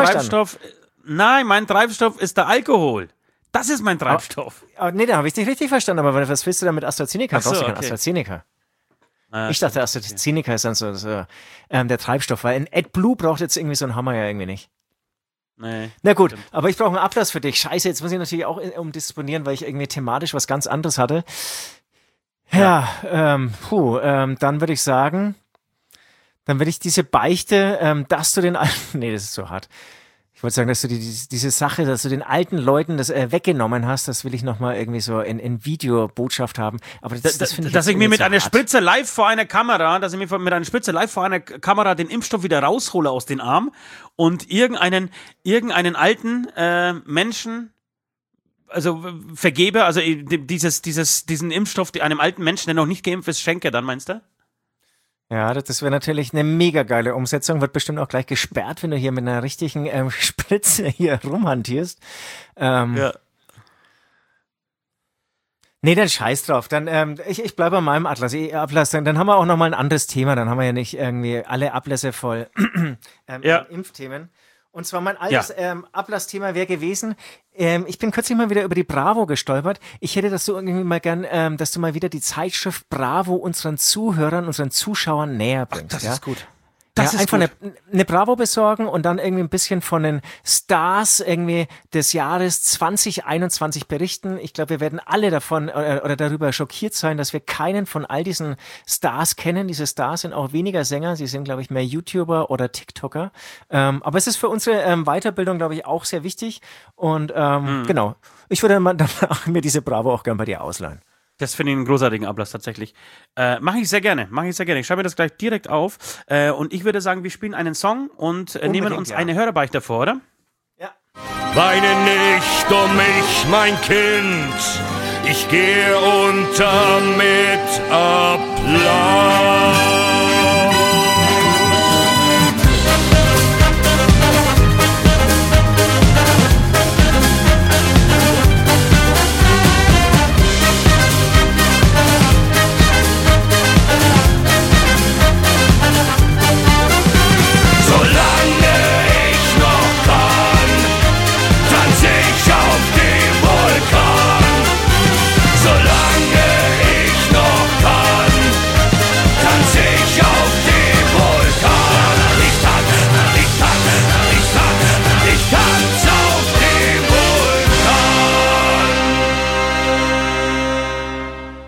Treibstoff ist der Alkohol. Das ist mein Treibstoff. Nee, da habe ich dich richtig verstanden. Aber was willst du da mit AstraZeneca? Brauchst du kein AstraZeneca? Ich dachte, AstraZeneca ist dann so der Treibstoff. Weil ein AdBlue braucht jetzt irgendwie so ein Hammer ja irgendwie nicht. Nee. Na gut, aber ich brauche einen Ablass für dich. Scheiße, jetzt muss ich natürlich auch umdisponieren, weil ich irgendwie thematisch was ganz anderes hatte. Dann würde ich sagen, diese Beichte, dass du den alten, nee, das ist so hart. Ich wollte sagen, dass du diese Sache, dass du den alten Leuten das weggenommen hast, das will ich nochmal irgendwie so in Videobotschaft haben. Aber das finde ich dass ich mir mit einer Spritze live vor einer Kamera, den Impfstoff wieder raushole aus den Arm und irgendeinen alten Menschen, also vergebe, also diesen Impfstoff einem alten Menschen, der noch nicht geimpft ist, schenke, dann meinst du? Ja, das wäre natürlich eine mega geile Umsetzung. Wird bestimmt auch gleich gesperrt, wenn du hier mit einer richtigen Spritze hier rumhantierst. Nee, dann scheiß drauf. Dann ich bleibe bei meinem Ablass. Dann haben wir auch nochmal ein anderes Thema. Dann haben wir ja nicht irgendwie alle Ablässe voll Impfthemen. Und zwar mein altes Ablassthema wäre gewesen, ich bin kürzlich mal wieder über die Bravo gestolpert. Ich hätte das so irgendwie mal gern, dass du mal wieder die Zeitschrift Bravo unseren Zuhörern, unseren Zuschauern näher bringst. Das ist gut. Das ist einfach eine Bravo besorgen und dann irgendwie ein bisschen von den Stars irgendwie des Jahres 2021 berichten. Ich glaube, wir werden alle davon oder darüber schockiert sein, dass wir keinen von all diesen Stars kennen. Diese Stars sind auch weniger Sänger. Sie sind, glaube ich, mehr YouTuber oder TikToker. Aber es ist für unsere Weiterbildung, glaube ich, auch sehr wichtig. Und genau, ich würde dann mir diese Bravo auch gern bei dir ausleihen. Das finde ich einen großartigen Ablass tatsächlich. Mache ich sehr gerne. Ich schreibe mir das gleich direkt auf. Und ich würde sagen, wir spielen einen Song und nehmen uns eine Hörerbeichte vor, oder? Ja. Weine nicht um mich, mein Kind. Ich gehe unter mit Applaus.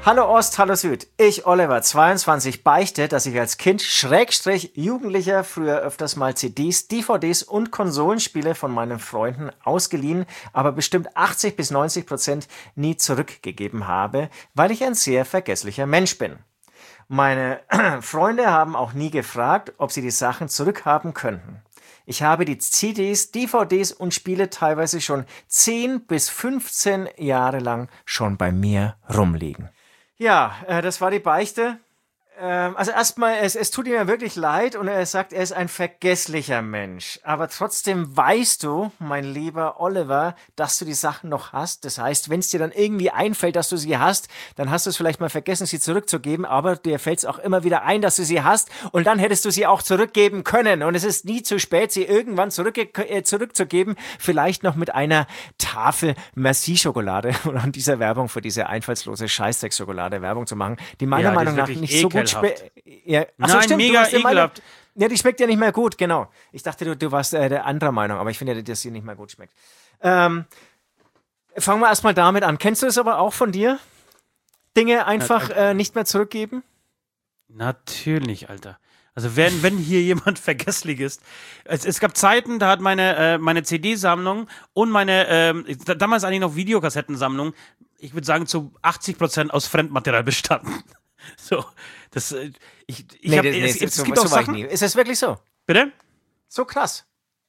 Hallo Ost, hallo Süd. Ich, Oliver, 22, beichte, dass ich als Kind / Jugendlicher früher öfters mal CDs, DVDs und Konsolenspiele von meinen Freunden ausgeliehen, aber bestimmt 80-90% nie zurückgegeben habe, weil ich ein sehr vergesslicher Mensch bin. Meine Freunde haben auch nie gefragt, ob sie die Sachen zurückhaben könnten. Ich habe die CDs, DVDs und Spiele teilweise schon 10 bis 15 Jahre lang schon bei mir rumliegen. Ja, das war die Beichte. Also erstmal, es tut ihm ja wirklich leid und er sagt, er ist ein vergesslicher Mensch. Aber trotzdem weißt du, mein lieber Oliver, dass du die Sachen noch hast. Das heißt, wenn es dir dann irgendwie einfällt, dass du sie hast, dann hast du es vielleicht mal vergessen, sie zurückzugeben. Aber dir fällt es auch immer wieder ein, dass du sie hast. Und dann hättest du sie auch zurückgeben können. Und es ist nie zu spät, sie irgendwann zurückzugeben. Vielleicht noch mit einer Tafel Merci-Schokolade und an dieser Werbung für diese einfallslose Scheißdreck-Schokolade Werbung zu machen, die meiner Meinung nach nicht so gut ja. Achso, Nein, stimmt, mega ekelhaft. Ja, die schmeckt ja nicht mehr gut, genau. Ich dachte, du warst der anderer Meinung, aber ich finde ja, dass sie nicht mehr gut schmeckt. Fangen wir erstmal damit an. Kennst du das aber auch von dir? Dinge einfach nicht mehr zurückgeben? Natürlich, Alter. Also wenn hier jemand vergesslich ist. Es gab Zeiten, da hat meine CD-Sammlung und meine, damals eigentlich noch Videokassettensammlung, ich würde sagen zu 80% aus Fremdmaterial bestanden. So, das, es gibt auch Sachen. Ist das wirklich so? Bitte? So krass.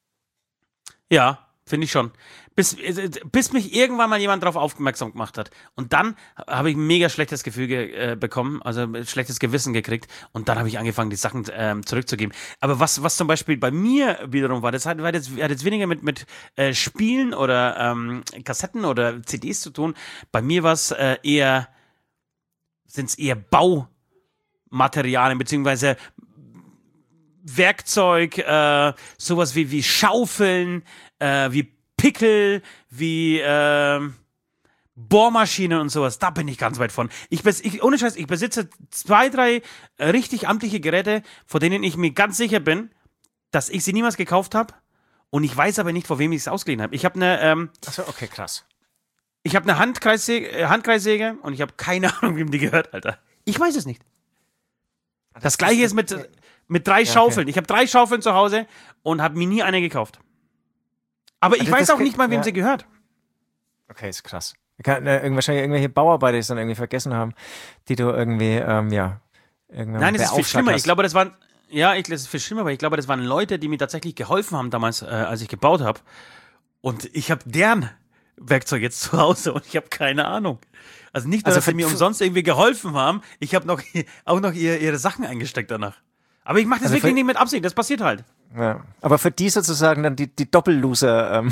Ja, finde ich schon. Bis mich irgendwann mal jemand darauf aufmerksam gemacht hat. Und dann habe ich ein mega schlechtes Gefühl bekommen, also ein schlechtes Gewissen gekriegt. Und dann habe ich angefangen, die Sachen zurückzugeben. Aber was zum Beispiel bei mir wiederum war, das hat jetzt weniger mit Spielen oder Kassetten oder CDs zu tun. Bei mir war es sind es eher Baumaterialien, beziehungsweise Werkzeug, sowas wie Schaufeln, wie Pickel, wie Bohrmaschinen und sowas. Da bin ich ganz weit von. Ohne Scheiß, ich besitze 2, 3 richtig amtliche Geräte, von denen ich mir ganz sicher bin, dass ich sie niemals gekauft habe. Und ich weiß aber nicht, vor wem ich es ausgeliehen habe. Ich habe eine Achso, okay, krass. Ich habe eine Handkreissäge und ich habe keine Ahnung, wem die gehört, Alter. Ich weiß es nicht. Das gleiche ist mit 3 Schaufeln. Okay. Ich habe 3 Schaufeln zu Hause und habe mir nie eine gekauft. Aber ich weiß auch nicht mal, wem sie gehört. Okay, ist krass. Wahrscheinlich irgendwelche Bauarbeiter, die es dann irgendwie vergessen haben, die du irgendwie, Nein, es ist viel schlimmer. Ich glaube, das ist viel schlimmer, weil ich glaube, das waren Leute, die mir tatsächlich geholfen haben damals, als ich gebaut habe. Und ich habe deren Werkzeug jetzt zu Hause und ich habe keine Ahnung. Also nicht nur, dass sie mir umsonst irgendwie geholfen haben, ich habe auch noch ihre Sachen eingesteckt danach. Aber ich mache das wirklich nicht mit Absicht, das passiert halt. Ja. Aber für die sozusagen dann die Doppelloser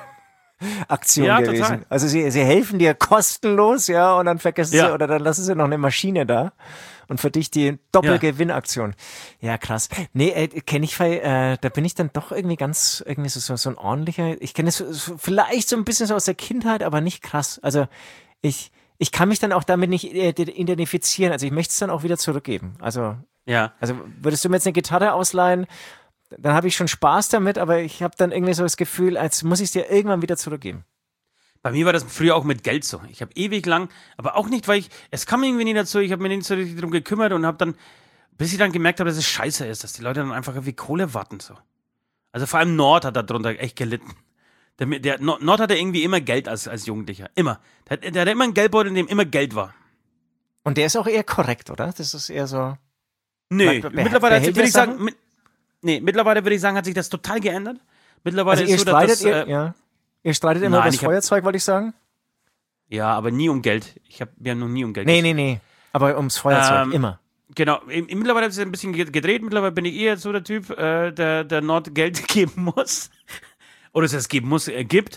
Aktion gewesen. Total. Also sie helfen dir kostenlos, ja, und dann vergessen sie oder dann lassen sie noch eine Maschine da. Und für dich die Doppelgewinnaktion. Ja, krass. Nee, kenne ich, da bin ich dann doch irgendwie so ein ordentlicher, ich kenne es vielleicht so ein bisschen so aus der Kindheit, aber nicht krass. Also ich kann mich dann auch damit nicht identifizieren. Also ich möchte es dann auch wieder zurückgeben. Also würdest du mir jetzt eine Gitarre ausleihen, dann habe ich schon Spaß damit, aber ich habe dann irgendwie so das Gefühl, als muss ich es dir irgendwann wieder zurückgeben. Bei mir war das früher auch mit Geld so. Ich habe ewig lang, aber auch nicht, weil es kam irgendwie nie dazu, ich habe mich nicht so richtig darum gekümmert und habe dann, bis ich dann gemerkt habe, dass es scheiße ist, dass die Leute dann einfach irgendwie Kohle warten so. Also vor allem Nord hat darunter echt gelitten. Der Nord hatte irgendwie immer Geld als Jugendlicher. Immer. Der hatte immer einen Geldbeutel, in dem immer Geld war. Und der ist auch eher korrekt, oder? Das ist eher so... Nee, mittlerweile würde ich sagen... mittlerweile würde ich sagen, hat sich das total geändert. Mittlerweile also ist so, dass das... Ihr streitet immer über das Feuerzeug, wollte ich sagen? Ja, aber nie um Geld. Wir haben noch nie um Geld gesprochen. Nee. Aber ums Feuerzeug, immer. Genau. Mittlerweile hat es ein bisschen gedreht. Mittlerweile bin ich eher so der Typ, der Nord Geld geben muss. Oder es geben muss, er gibt.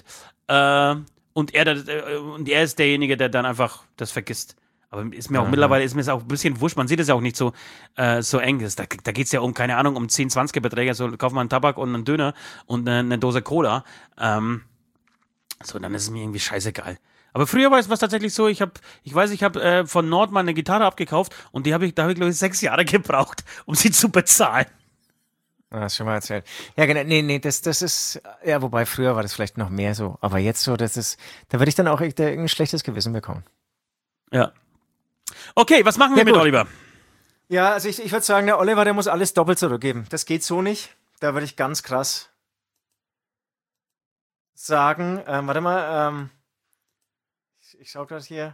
Und er ist derjenige, der dann einfach das vergisst. Aber mittlerweile ist mir es auch ein bisschen wurscht. Man sieht es ja auch nicht so eng. Da geht es ja um, keine Ahnung, um 10, 20 Beträge. Also kauft man einen Tabak und einen Döner und eine Dose Cola. So, dann ist es mir irgendwie scheißegal. Aber früher war es tatsächlich so, ich habe von Nord mal eine Gitarre abgekauft und da habe ich, glaube ich, 6 Jahre gebraucht, um sie zu bezahlen. Hast schon mal erzählt. Ja, genau, nee, das ist, ja, wobei früher war das vielleicht noch mehr so, aber jetzt so, da würde ich dann auch echt ein schlechtes Gewissen bekommen. Ja. Okay, was machen wir mit Oliver? Ja, also ich würde sagen, der Oliver, der muss alles doppelt zurückgeben. Das geht so nicht. Da würde ich ganz krass sagen, warte mal, ich schaue gerade hier.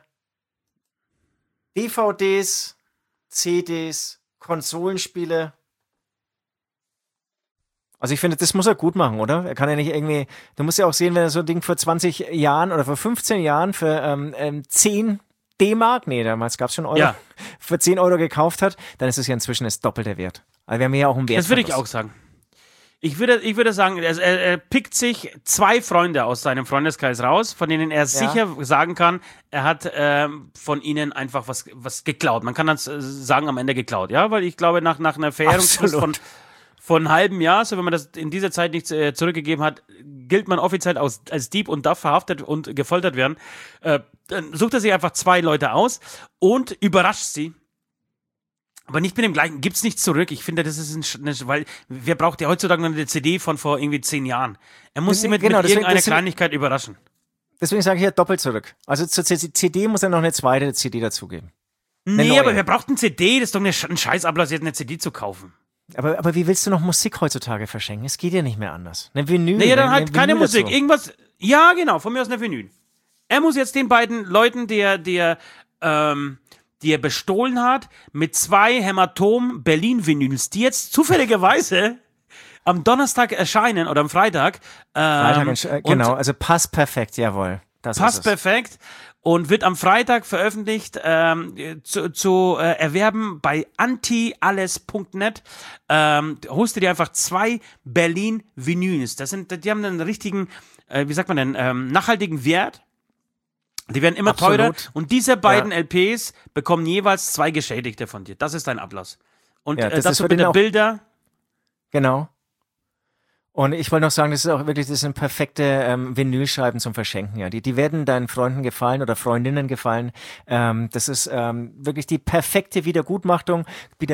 DVDs, CDs, Konsolenspiele. Also ich finde, das muss er gut machen, oder? Er kann ja nicht irgendwie, du musst ja auch sehen, wenn er so ein Ding vor 20 Jahren oder vor 15 Jahren für 10 D-Mark, nee, damals gab es schon Euro, für 10 Euro gekauft hat, dann ist es ja inzwischen das Doppelte wert. Also wir haben ja auch einen Wert. Das würde ich auch sagen. Ich würde sagen, er pickt sich 2 Freunde aus seinem Freundeskreis raus, von denen er sicher sagen kann, er hat von ihnen einfach was geklaut. Man kann dann sagen, am Ende geklaut, ja? Weil ich glaube, nach einer Verjährungsfrist von einem halben Jahr, so wenn man das in dieser Zeit nicht zurückgegeben hat, gilt man offiziell als Dieb und darf verhaftet und gefoltert werden. Dann sucht er sich einfach 2 Leute aus und überrascht sie. Aber nicht mit dem gleichen, gibt's nicht zurück. Ich finde, das ist weil wer braucht ja heutzutage noch eine CD von vor irgendwie 10 Jahren? Er muss sie mit irgendeiner Kleinigkeit überraschen. Deswegen sage ich ja doppelt zurück. Also zur CD muss er noch eine zweite CD dazugeben. Nee, aber wer braucht eine CD? Das ist doch ein Scheißablass, jetzt eine CD zu kaufen. Aber wie willst du noch Musik heutzutage verschenken? Es geht ja nicht mehr anders. Eine Vinyl. Nee, dann halt keine Musik. Dazu. Irgendwas. Ja, genau, von mir aus eine Vinyl. Er muss jetzt den beiden Leuten, die er bestohlen hat, mit 2 Hämatom-Berlin-Vinyls, die jetzt zufälligerweise am Donnerstag erscheinen oder am Freitag. Genau, also passt perfekt, jawohl. Passt perfekt und wird am Freitag veröffentlicht zu erwerben bei antialles.net. Holst du dir einfach 2 Berlin-Vinyls. Die haben einen richtigen, wie sagt man denn, nachhaltigen Wert. Die werden immer teurer und diese beiden LPs bekommen jeweils 2 Geschädigte von dir. Das ist dein Ablass. Und dazu bitte Bilder. Genau. Und ich wollte noch sagen, das sind perfekte Vinylscheiben zum Verschenken. Ja, die werden deinen Freunden gefallen oder Freundinnen gefallen. Das ist wirklich die perfekte Wiedergutmachung.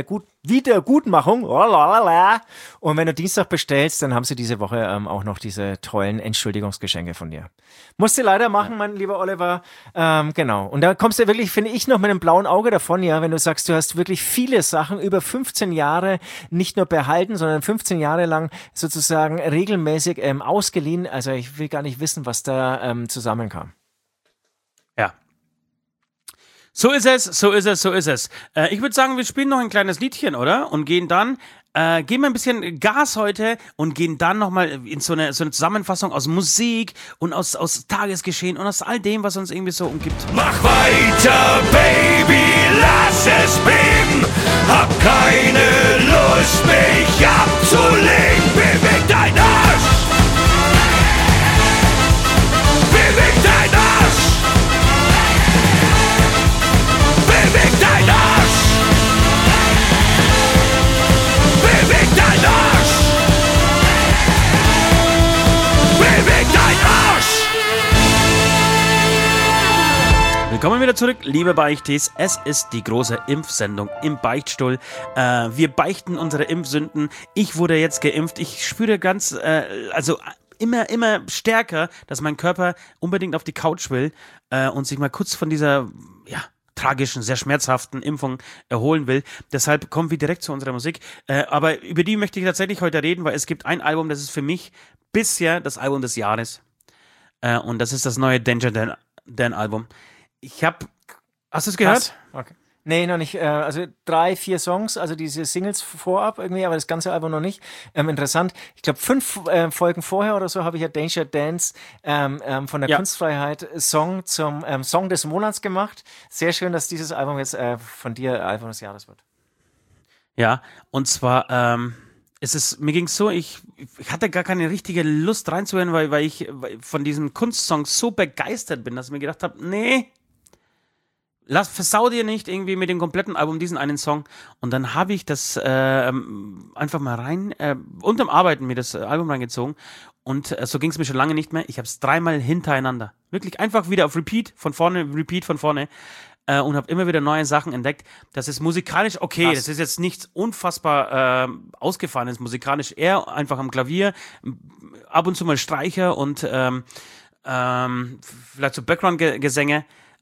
Und wenn du Dienstag bestellst, dann haben sie diese Woche auch noch diese tollen Entschuldigungsgeschenke von dir. Musst du leider machen, mein lieber Oliver. Genau. Und da kommst du wirklich, finde ich, noch mit einem blauen Auge davon, ja, wenn du sagst, du hast wirklich viele Sachen über 15 Jahre nicht nur behalten, sondern 15 Jahre lang sozusagen regelmäßig ausgeliehen. Also ich will gar nicht wissen, was da zusammenkam. Ja. So ist es. Ich würde sagen, wir spielen noch ein kleines Liedchen, oder? Und gehen dann, geben wir ein bisschen Gas heute und gehen dann nochmal in so eine Zusammenfassung aus Musik und aus Tagesgeschehen und aus all dem, was uns irgendwie so umgibt. Mach weiter, Baby, lass es beben. Hab keine Lust, mich abzulegen. Beweg dein Arsch. Beweg dein Arsch. Beweg dein Arsch! Beweg dein Arsch! Beweg dein Arsch! Willkommen wieder zurück, liebe Beichtis. Es ist die große Impfsendung im Beichtstuhl. Wir beichten unsere Impfsünden. Ich wurde jetzt geimpft. Ich spüre ganz, immer stärker, dass mein Körper unbedingt auf die Couch will und sich mal kurz von dieser, tragischen, sehr schmerzhaften Impfung erholen will. Deshalb kommen wir direkt zu unserer Musik. Aber über die möchte ich tatsächlich heute reden, weil es gibt ein Album, das ist für mich bisher das Album des Jahres. Und das ist das neue Danger Dan Album. Hast du es gehört? Okay. Nee, noch nicht. Also 3, 4 Songs, also diese Singles vorab irgendwie, aber das ganze Album noch nicht. Interessant. Ich glaube, 5 Folgen vorher oder so habe ich ja Danger Dance von der Kunstfreiheit Song zum Song des Monats gemacht. Sehr schön, dass dieses Album jetzt von dir Album des Jahres wird. Ja, und zwar mir ging es so, ich hatte gar keine richtige Lust reinzuhören, weil ich von diesem Kunstsong so begeistert bin, dass ich mir gedacht habe, nee, versau dir nicht irgendwie mit dem kompletten Album diesen einen Song. Und dann habe ich das einfach mal unterm Arbeiten mir das Album reingezogen. Und so ging es mir schon lange nicht mehr. Ich habe es 3-mal hintereinander. Wirklich einfach wieder auf Repeat von vorne. Und habe immer wieder neue Sachen entdeckt. Das ist musikalisch okay. Krass. Das ist jetzt nichts unfassbar Ausgefallenes musikalisch. Eher einfach am Klavier, ab und zu mal Streicher und vielleicht so Background-Gesänge.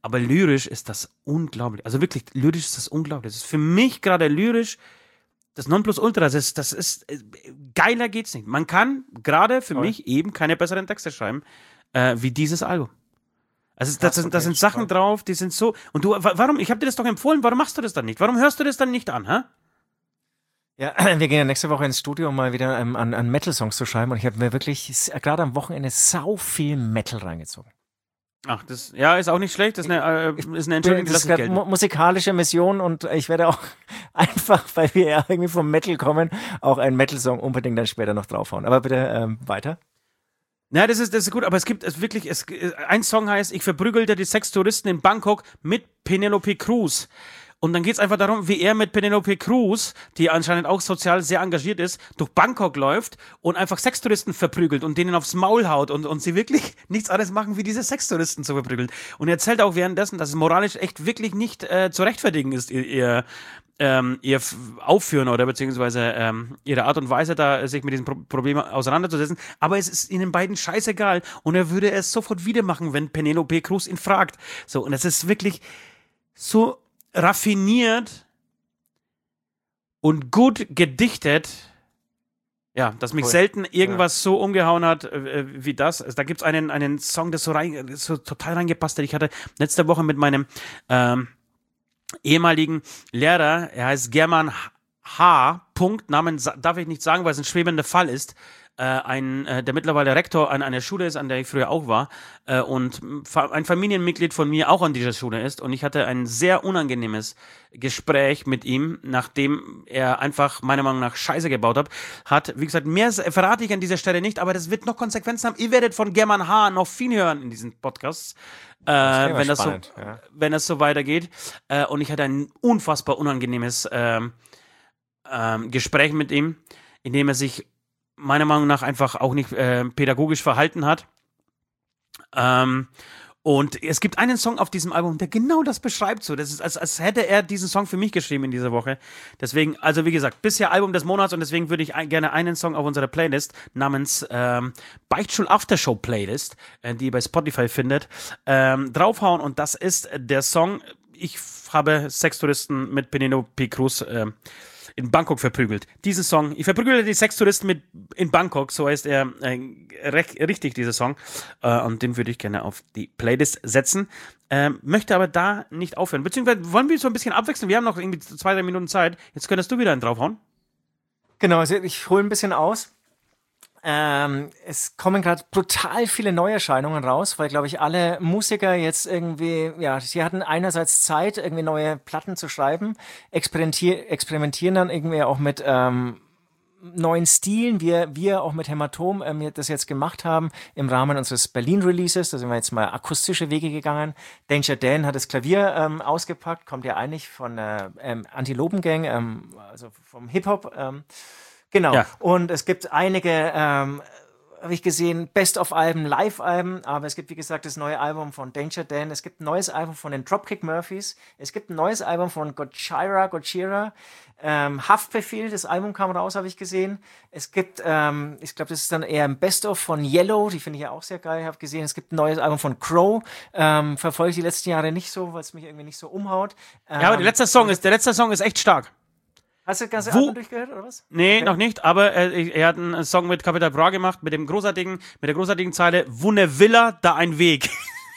Aber lyrisch ist das unglaublich. Also wirklich, lyrisch ist das unglaublich. Das ist für mich gerade lyrisch das Nonplusultra. Das ist geiler geht's nicht. Man kann gerade für mich eben keine besseren Texte schreiben wie dieses Album. Also da sind Sachen drauf, die sind so. Und du, warum? Ich habe dir das doch empfohlen. Warum machst du das dann nicht? Warum hörst du das dann nicht an, hä? Ja, wir gehen ja nächste Woche ins Studio, um mal wieder an Metal-Songs zu schreiben. Und ich habe mir wirklich gerade am Wochenende sau viel Metal reingezogen. Ach, das ist auch nicht schlecht. Das ist eine Entschuldigung, das ist musikalische Mission und ich werde auch einfach, weil wir ja irgendwie vom Metal kommen, auch einen Metal-Song unbedingt dann später noch draufhauen. Aber bitte weiter. Ja, das ist gut, aber ein Song heißt, ich verprügelte die Sextouristen in Bangkok mit Penelope Cruz. Und dann geht es einfach darum, wie er mit Penelope Cruz, die anscheinend auch sozial sehr engagiert ist, durch Bangkok läuft und einfach Sextouristen verprügelt und denen aufs Maul haut und sie wirklich nichts anderes machen, wie diese Sextouristen zu verprügeln. Und er erzählt auch währenddessen, dass es moralisch echt wirklich nicht zu rechtfertigen ist, ihr Aufführen oder beziehungsweise ihre Art und Weise, da sich mit diesem Problem auseinanderzusetzen. Aber es ist ihnen beiden scheißegal und er würde es sofort wieder machen, wenn Penelope Cruz ihn fragt. So, und es ist wirklich so raffiniert und gut gedichtet, ja, dass mich selten irgendwas so umgehauen hat wie das. Da gibt es einen Song, der so total reingepasst hat. Ich hatte letzte Woche mit meinem ehemaligen Lehrer, er heißt German H. Namen darf ich nicht sagen, weil es ein schwebender Fall ist, der mittlerweile Rektor an einer Schule ist, an der ich früher auch war, und ein Familienmitglied von mir auch an dieser Schule ist. Und ich hatte ein sehr unangenehmes Gespräch mit ihm, nachdem er einfach meiner Meinung nach Scheiße gebaut hat. Wie gesagt, mehr verrate ich an dieser Stelle nicht, aber das wird noch Konsequenzen haben. Ihr werdet von German H. noch viel hören in diesen Podcasts, wenn das so weitergeht. Und ich hatte ein unfassbar unangenehmes Gespräch mit ihm, in dem er sich meiner Meinung nach einfach auch nicht pädagogisch verhalten hat. Und es gibt einen Song auf diesem Album, der genau das beschreibt. So, das ist, als hätte er diesen Song für mich geschrieben in dieser Woche. Deswegen, also wie gesagt, bisher Album des Monats und deswegen würde ich gerne einen Song auf unserer Playlist namens Beichtstuhl Aftershow Playlist, die ihr bei Spotify findet, draufhauen. Und das ist der Song, ich habe Sextouristen mit Penelope Cruz in Bangkok verprügelt. Diesen Song, ich verprügelte die Sextouristen in Bangkok, so heißt er richtig, dieser Song. Und den würde ich gerne auf die Playlist setzen. Möchte aber da nicht aufhören. Beziehungsweise wollen wir so ein bisschen abwechseln? Wir haben noch irgendwie 2-3 Minuten Zeit. Jetzt könntest du wieder einen draufhauen. Genau, also ich hole ein bisschen aus. Es kommen gerade brutal viele Neuerscheinungen raus, weil, glaube ich, alle Musiker jetzt irgendwie, ja, sie hatten einerseits Zeit, irgendwie neue Platten zu schreiben, experimentieren dann irgendwie auch mit neuen Stilen, wir auch mit Hämatom das jetzt gemacht haben im Rahmen unseres Berlin-Releases. Da sind wir jetzt mal akustische Wege gegangen. Danger Dan hat das Klavier ausgepackt, kommt ja eigentlich von Antilopen-Gang, also vom Hip-Hop. Genau, ja. Und es gibt einige, habe ich gesehen, Best-of-Alben, Live-Alben, aber es gibt, wie gesagt, das neue Album von Danger Dan, es gibt ein neues Album von den Dropkick Murphys, es gibt ein neues Album von Gojira, Haftbefehl, das Album kam raus, habe ich gesehen. Es gibt, ich glaube, das ist dann eher ein Best-of von Yellow, die finde ich ja auch sehr geil, habe gesehen. Es gibt ein neues Album von Crow, verfolge ich die letzten Jahre nicht so, weil es mich irgendwie nicht so umhaut. Ja, aber der letzte Song ist echt stark. Hast du das ganze Album durchgehört, oder was? Nee, okay. Noch nicht, aber er hat einen Song mit Capital Bra gemacht, mit der großartigen Zeile, wo ne Villa, da ein Weg.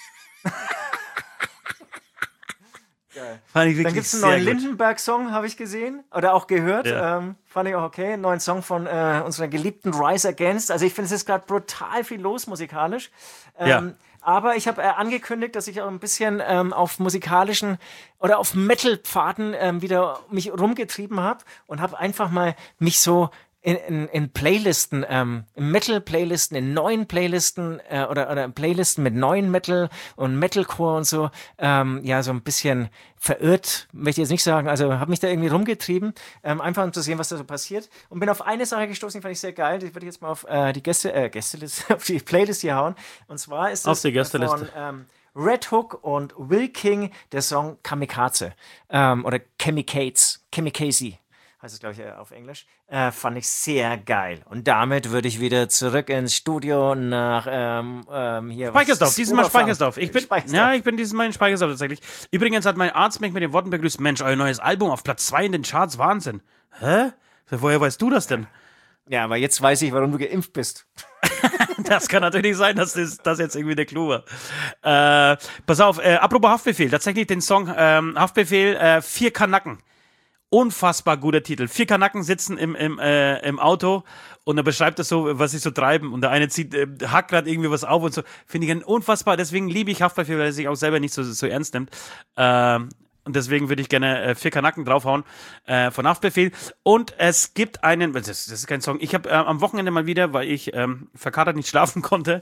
Geil. Dann gibt es einen neuen Lindenberg-Song, habe ich gesehen, oder auch gehört, fand ich auch okay, einen neuen Song von unserer geliebten Rise Against, also ich finde, es ist gerade brutal viel los musikalisch. Aber ich habe angekündigt, dass ich auch ein bisschen auf musikalischen oder auf Metal-Pfaden wieder mich rumgetrieben habe und habe einfach mal mich so in Playlisten, in Metal-Playlisten, in neuen Playlisten oder Playlisten mit neuen Metal und Metalcore und so, ja, so ein bisschen verirrt, möchte ich jetzt nicht sagen, also habe mich da irgendwie rumgetrieben, einfach um zu sehen, was da so passiert und bin auf eine Sache gestoßen, die fand ich sehr geil, die würde ich jetzt mal auf die Gästeliste, auf die Playlist hier hauen, und zwar ist das von Red Hook und Will King der Song Kamikaze oder Kamikaze. heißt es, glaube ich, auf Englisch. Fand ich sehr geil. Und damit würde ich wieder zurück ins Studio nach hier. Speichersdorf, diesmal Speichersdorf. Ich bin dieses Mal in Speichersdorf tatsächlich. Übrigens hat mein Arzt mich mit den Worten begrüßt: Mensch, euer neues Album auf Platz 2 in den Charts, Wahnsinn. Hä? Woher weißt du das denn? Ja, aber jetzt weiß ich, warum du geimpft bist. Das kann natürlich sein, dass das jetzt irgendwie der Clou war. Pass auf, apropos Haftbefehl, tatsächlich den Song Haftbefehl, 4 Kanaken. Unfassbar guter Titel. 4 Kanaken sitzen im Auto und er beschreibt das so, was sie so treiben. Und der eine hackt gerade irgendwie was auf und so. Finde ich ein unfassbar, deswegen liebe ich Haftbefehl, weil er sich auch selber nicht so ernst nimmt. Und deswegen würde ich gerne 4 Kanaken draufhauen von Haftbefehl. Und es gibt einen, das ist kein Song, ich habe am Wochenende mal wieder, weil ich verkatert nicht schlafen konnte,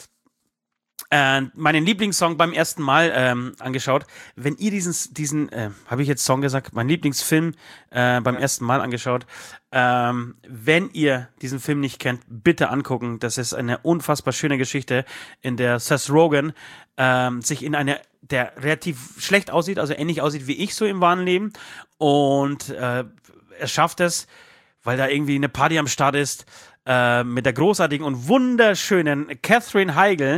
meinen Lieblingssong beim ersten Mal angeschaut. Wenn ihr diesen habe ich jetzt Song gesagt, mein Lieblingsfilm beim ersten Mal angeschaut. Wenn ihr diesen Film nicht kennt, bitte angucken. Das ist eine unfassbar schöne Geschichte, in der Seth Rogen sich der relativ schlecht aussieht, also ähnlich aussieht wie ich so im wahren Leben. Und er schafft es, weil da irgendwie eine Party am Start ist, mit der großartigen und wunderschönen Katherine Heigl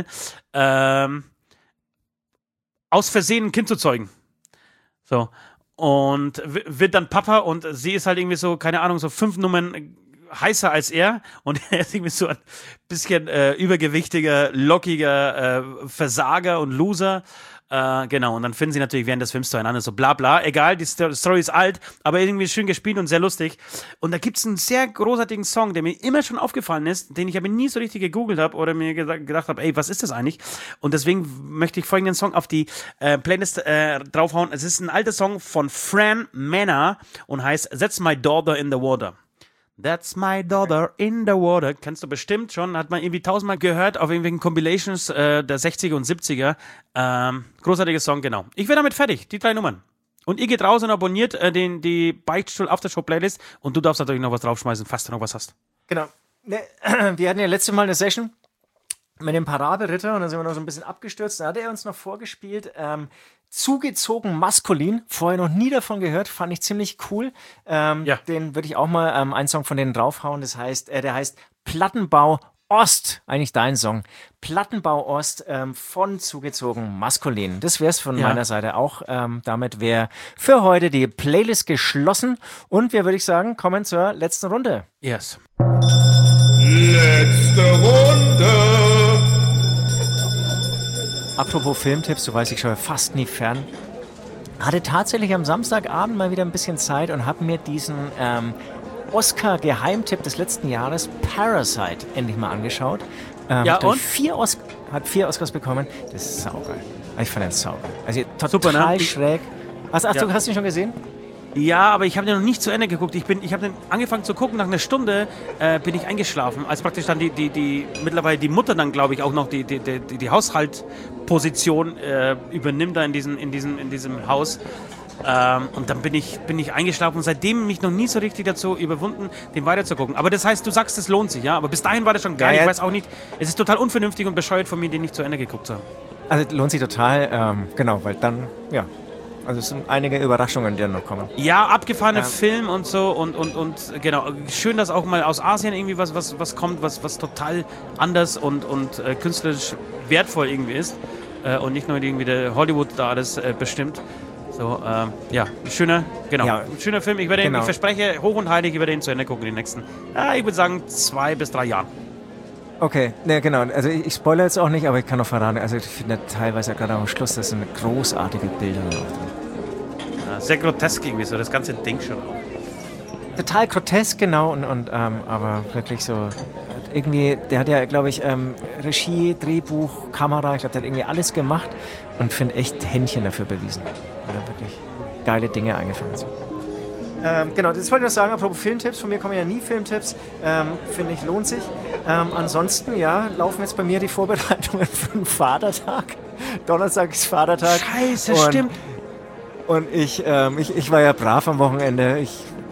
aus Versehen ein Kind zu zeugen. So. Und wird dann Papa und sie ist halt irgendwie so, keine Ahnung, so 5 Nummern heißer als er und er ist irgendwie so ein bisschen übergewichtiger, lockiger Versager und Loser. Genau, und dann finden sie natürlich während des Films zueinander, so bla bla, egal, die Story ist alt, aber irgendwie schön gespielt und sehr lustig. Und da gibt es einen sehr großartigen Song, der mir immer schon aufgefallen ist, den ich aber nie so richtig gegoogelt habe oder mir gedacht habe, ey, was ist das eigentlich? Und deswegen möchte ich folgenden Song auf die Playlist draufhauen. Es ist ein alter Song von Fran Manor und heißt That's My Daughter in the Water. That's my daughter in the water. Kennst du bestimmt schon, hat man irgendwie 1000-mal gehört auf irgendwelchen Compilations der 60er und 70er. Großartiger Song, genau. Ich bin damit fertig, die 3 Nummern. Und ihr geht raus und abonniert die Beichtstuhl Aftershow Playlist und du darfst natürlich noch was draufschmeißen, falls du noch was hast. Genau. Wir hatten ja letztes Mal eine Session mit dem Parabelritter und dann sind wir noch so ein bisschen abgestürzt. Da hat er uns noch vorgespielt, Zugezogen maskulin, vorher noch nie davon gehört, fand ich ziemlich cool. Den würde ich auch mal einen Song von denen draufhauen. Das heißt, der heißt Plattenbau Ost, eigentlich dein Song. Plattenbau Ost von Zugezogen maskulin. Das wär's von meiner Seite auch. Damit wäre für heute die Playlist geschlossen und wir, würde ich sagen, kommen zur letzten Runde. Yes. Letzte Runde. Apropos Filmtipps, du weißt, ich schaue fast nie fern. Hatte tatsächlich am Samstagabend mal wieder ein bisschen Zeit und habe mir diesen Oscar-Geheimtipp des letzten Jahres, Parasite, endlich mal angeschaut. Ja, und? Hat 4 Oscars bekommen. Das ist saugeil. Ich fand den saugeil. Also total super, ne? schräg. Hast du ihn schon gesehen? Ja, aber ich habe den noch nicht zu Ende geguckt. Ich habe den angefangen zu gucken, nach einer Stunde bin ich eingeschlafen, als praktisch dann mittlerweile die Mutter dann, glaube ich, auch noch die Haushaltposition übernimmt da in diesem Haus. Und dann bin ich eingeschlafen und seitdem mich noch nie so richtig dazu überwunden, den weiterzugucken. Aber das heißt, du sagst, es lohnt sich, ja? Aber bis dahin war das schon geil. Ja, ich weiß auch nicht, es ist total unvernünftig und bescheuert von mir, den nicht zu Ende geguckt zu haben. Also lohnt sich total, genau, weil dann, ja. Also es sind einige Überraschungen, die dann noch kommen. Ja, abgefahrene Film und so und genau. Schön, dass auch mal aus Asien irgendwie was kommt, was total anders und künstlerisch wertvoll irgendwie ist. Und nicht nur irgendwie der Hollywood da alles bestimmt. So, schöner Film. Ich verspreche hoch und heilig, ich werde ihn zu Ende gucken in den nächsten, ich würde sagen, 2 bis 3 Jahren. Okay, ne, genau. Also ich spoilere jetzt auch nicht, aber ich kann noch verraten, also ich finde teilweise gerade am Schluss, das sind großartige Bilder drin. Ja, sehr grotesk irgendwie so, das ganze Ding schon auch. Total grotesk, genau, aber wirklich so, irgendwie, der hat ja, glaube ich, Regie, Drehbuch, Kamera, ich glaube, der hat irgendwie alles gemacht und finde echt Händchen dafür bewiesen. Weil da wirklich geile Dinge eingefangen sind. Genau, das wollte ich noch sagen, apropos Filmtipps, von mir kommen ja nie Filmtipps, finde ich, lohnt sich. Ansonsten, laufen jetzt bei mir die Vorbereitungen für den Vatertag. Donnerstag ist Vatertag. Scheiße, stimmt. Und ich war ja brav am Wochenende. Ich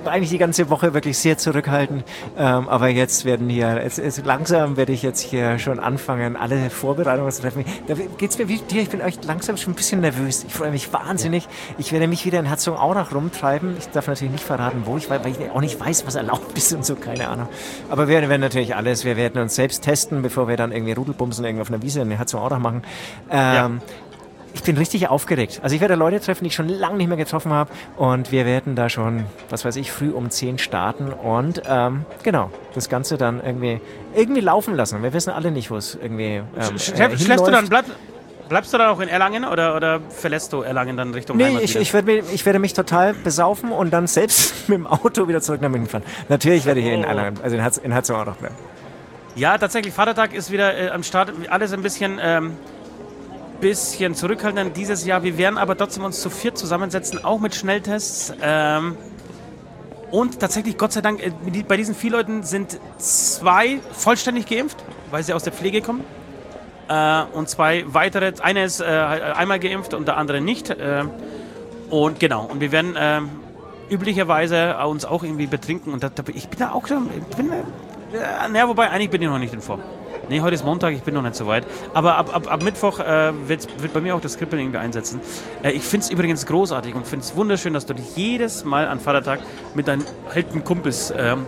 eigentlich die ganze Woche wirklich sehr zurückhaltend. Aber jetzt langsam werde ich jetzt hier schon anfangen, alle Vorbereitungen zu treffen. Da geht's mir wie dir, ich bin echt langsam schon ein bisschen nervös. Ich freue mich wahnsinnig. Ich werde mich wieder in Herzogenaurach rumtreiben. Ich darf natürlich nicht verraten, wo weil ich auch nicht weiß, was erlaubt ist und so, keine Ahnung. Aber wir werden natürlich alles, wir werden uns selbst testen, bevor wir dann irgendwie Rudelbumsen irgendwo auf einer Wiese in Herzogenaurach machen. Ich bin richtig aufgeregt. Also ich werde Leute treffen, die ich schon lange nicht mehr getroffen habe und wir werden da schon, was weiß ich, früh um 10 starten und genau, das Ganze dann irgendwie laufen lassen. Wir wissen alle nicht, wo es irgendwie schläfst du dann, bleibst du dann auch in Erlangen oder verlässt du Erlangen dann Richtung Heimat wieder? Ich werde mich total besaufen und dann selbst mit dem Auto wieder zurück nach München fahren. Natürlich werde ich hier in Erlangen, also in Herzogenaurach bleiben. Ja, tatsächlich, Vatertag ist wieder am Start, alles ein bisschen zurückhaltend dieses Jahr. Wir werden aber trotzdem uns zu 4 zusammensetzen, auch mit Schnelltests. Und tatsächlich, Gott sei Dank, bei diesen 4 Leuten sind 2 vollständig geimpft, weil sie aus der Pflege kommen. Und 2 weitere, einer ist einmal geimpft und der andere nicht. Und genau, und wir werden üblicherweise uns auch irgendwie betrinken. Und ich bin da auch schon, wobei, eigentlich bin ich noch nicht in Form. Nee, heute ist Montag, ich bin noch nicht so weit. Aber ab Mittwoch wird bei mir auch das Kribbeln irgendwie einsetzen. Ich finde es übrigens großartig und finde es wunderschön, dass du dich jedes Mal an Vatertag mit deinen alten Kumpels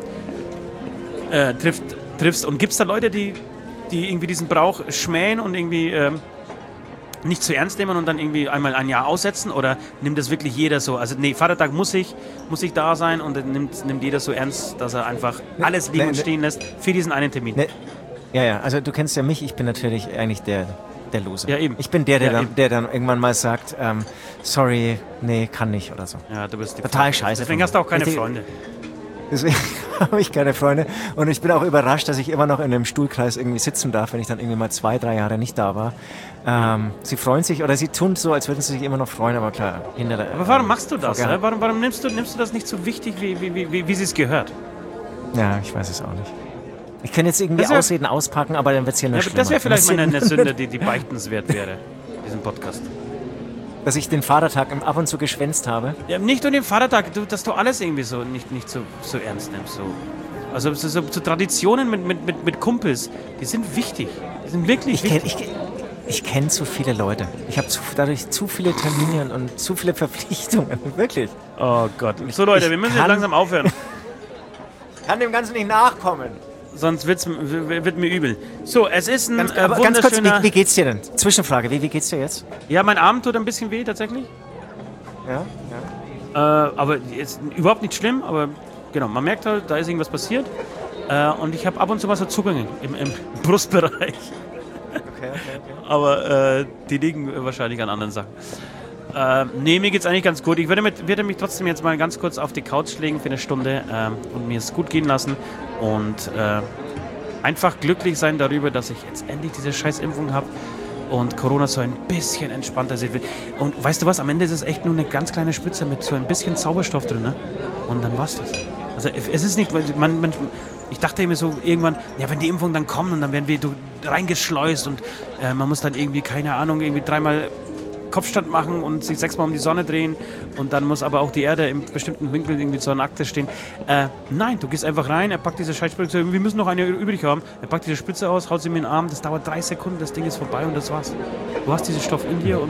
triffst. Und gibt es da Leute, die irgendwie diesen Brauch schmähen und irgendwie nicht zu ernst nehmen und dann irgendwie einmal ein Jahr aussetzen? Oder nimmt das wirklich jeder so? Also nee, Vatertag muss ich da sein und dann nimmt jeder so ernst, dass er einfach alles liegen und stehen lässt für diesen einen Termin. Ja, also du kennst ja mich, ich bin natürlich eigentlich der Loser. Ja, eben. Ich bin der dann irgendwann mal sagt, sorry, nee, kann nicht oder so. Ja, du bist total scheiße. Deswegen hast du auch keine Freunde. Deswegen habe ich keine Freunde. Und ich bin auch überrascht, dass ich immer noch in einem Stuhlkreis irgendwie sitzen darf, wenn ich dann irgendwie mal 2-3 Jahre nicht da war. Sie freuen sich, oder sie tun so, als würden sie sich immer noch freuen, aber klar, aber warum machst du das? Warum nimmst du das nicht so wichtig, wie sie es gehört? Ja, ich weiß es auch nicht. Ich kann jetzt irgendwie Ausreden auspacken, aber dann wird es hier nicht schlimmer. Das wäre vielleicht mal eine Sünde, die beichtenswert wäre, diesen Podcast. Dass ich den Vatertag ab und zu geschwänzt habe? Ja, nicht nur den Vatertag, dass du alles irgendwie so nicht so ernst nimmst. So. Also so Traditionen mit Kumpels, die sind wichtig. Die sind wirklich wichtig. Ich kenne zu viele Leute. Ich habe dadurch zu viele Termine und zu viele Verpflichtungen. Wirklich. Oh Gott. So Leute, wir müssen jetzt langsam aufhören. Ich kann dem Ganzen nicht nachkommen. Sonst wird mir übel. So, es ist ein wunderschöner... Ganz kurz, wie geht's dir denn? Zwischenfrage, wie geht's dir jetzt? Ja, mein Arm tut ein bisschen weh, tatsächlich. Ja. Aber ist überhaupt nicht schlimm, aber genau, man merkt halt, da ist irgendwas passiert. Und ich habe ab und zu mal so Zuckungen im Brustbereich. Okay. Aber die liegen wahrscheinlich an anderen Sachen. Nee, mir geht's eigentlich ganz gut. Ich werde mich trotzdem jetzt mal ganz kurz auf die Couch legen für eine Stunde und mir es gut gehen lassen und einfach glücklich sein darüber, dass ich jetzt endlich diese scheiß Impfung habe und Corona so ein bisschen entspannter sieht. Und weißt du was, am Ende ist es echt nur eine ganz kleine Spritze mit so ein bisschen Zauberstoff drin, ne? Und dann war's das. Also es ist nicht, ich dachte mir so irgendwann, ja, wenn die Impfung dann kommt und dann werden wir reingeschleust und man muss dann irgendwie, keine Ahnung, irgendwie 3-mal Kopfstand machen und sich 6-mal um die Sonne drehen und dann muss aber auch die Erde im bestimmten Winkel irgendwie zur Akte stehen. Nein, du gehst einfach rein, er packt diese Scheißspritze, wir müssen noch eine übrig haben, er packt diese Spritze aus, haut sie mir in den Arm, das dauert 3 Sekunden, das Ding ist vorbei und das war's. Du hast diesen Stoff in dir und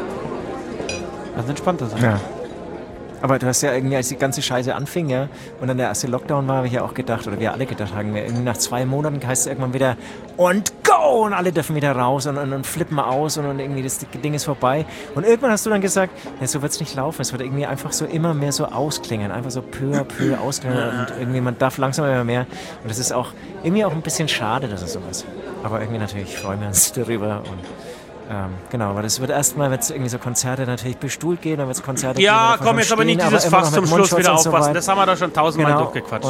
ganz entspannter sein. Ja. Aber du hast ja irgendwie, als die ganze Scheiße anfing, ja, und dann der erste Lockdown war, habe ich ja auch gedacht, oder wir alle gedacht haben, irgendwie nach 2 Monaten heißt es irgendwann wieder und go! Und alle dürfen wieder raus und flippen aus und irgendwie das Ding ist vorbei. Und irgendwann hast du dann gesagt, ja, so wird es nicht laufen. Es wird irgendwie einfach so immer mehr so ausklingen, einfach so peu à peu ausklingen und irgendwie man darf langsam immer mehr. Und das ist auch irgendwie auch ein bisschen schade, dass es so ist. Aber irgendwie natürlich freuen wir uns darüber und genau, aber das wird erstmal, wird es irgendwie so Konzerte natürlich bestuhlt gehen, dann wird es Konzerte geben. Ja, komm, jetzt aber nicht dieses Fass zum Schluss wieder aufpassen. So das haben wir doch schon 1000-mal durchgequatscht.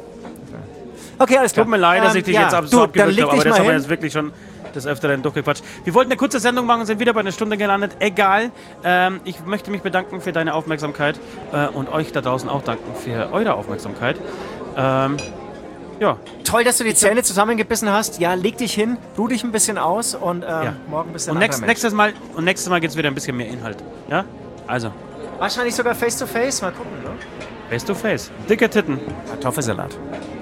Okay, alles klar. Tut mir leid, dass ich dich jetzt so abgedrückt habe, aber das haben wir jetzt wirklich schon des Öfteren durchgequatscht. Wir wollten eine kurze Sendung machen und sind wieder bei einer Stunde gelandet. Egal, ich möchte mich bedanken für deine Aufmerksamkeit und euch da draußen auch danken für eure Aufmerksamkeit. Ja. Toll, dass du die Zähne zusammengebissen hast. Ja, leg dich hin, ruh dich ein bisschen aus und morgen ein bisschen und nächstes Mal gibt es wieder ein bisschen mehr Inhalt. Ja? Also. Wahrscheinlich sogar face to face. Mal gucken, ne? Face to face. Dicke Titten. Kartoffelsalat.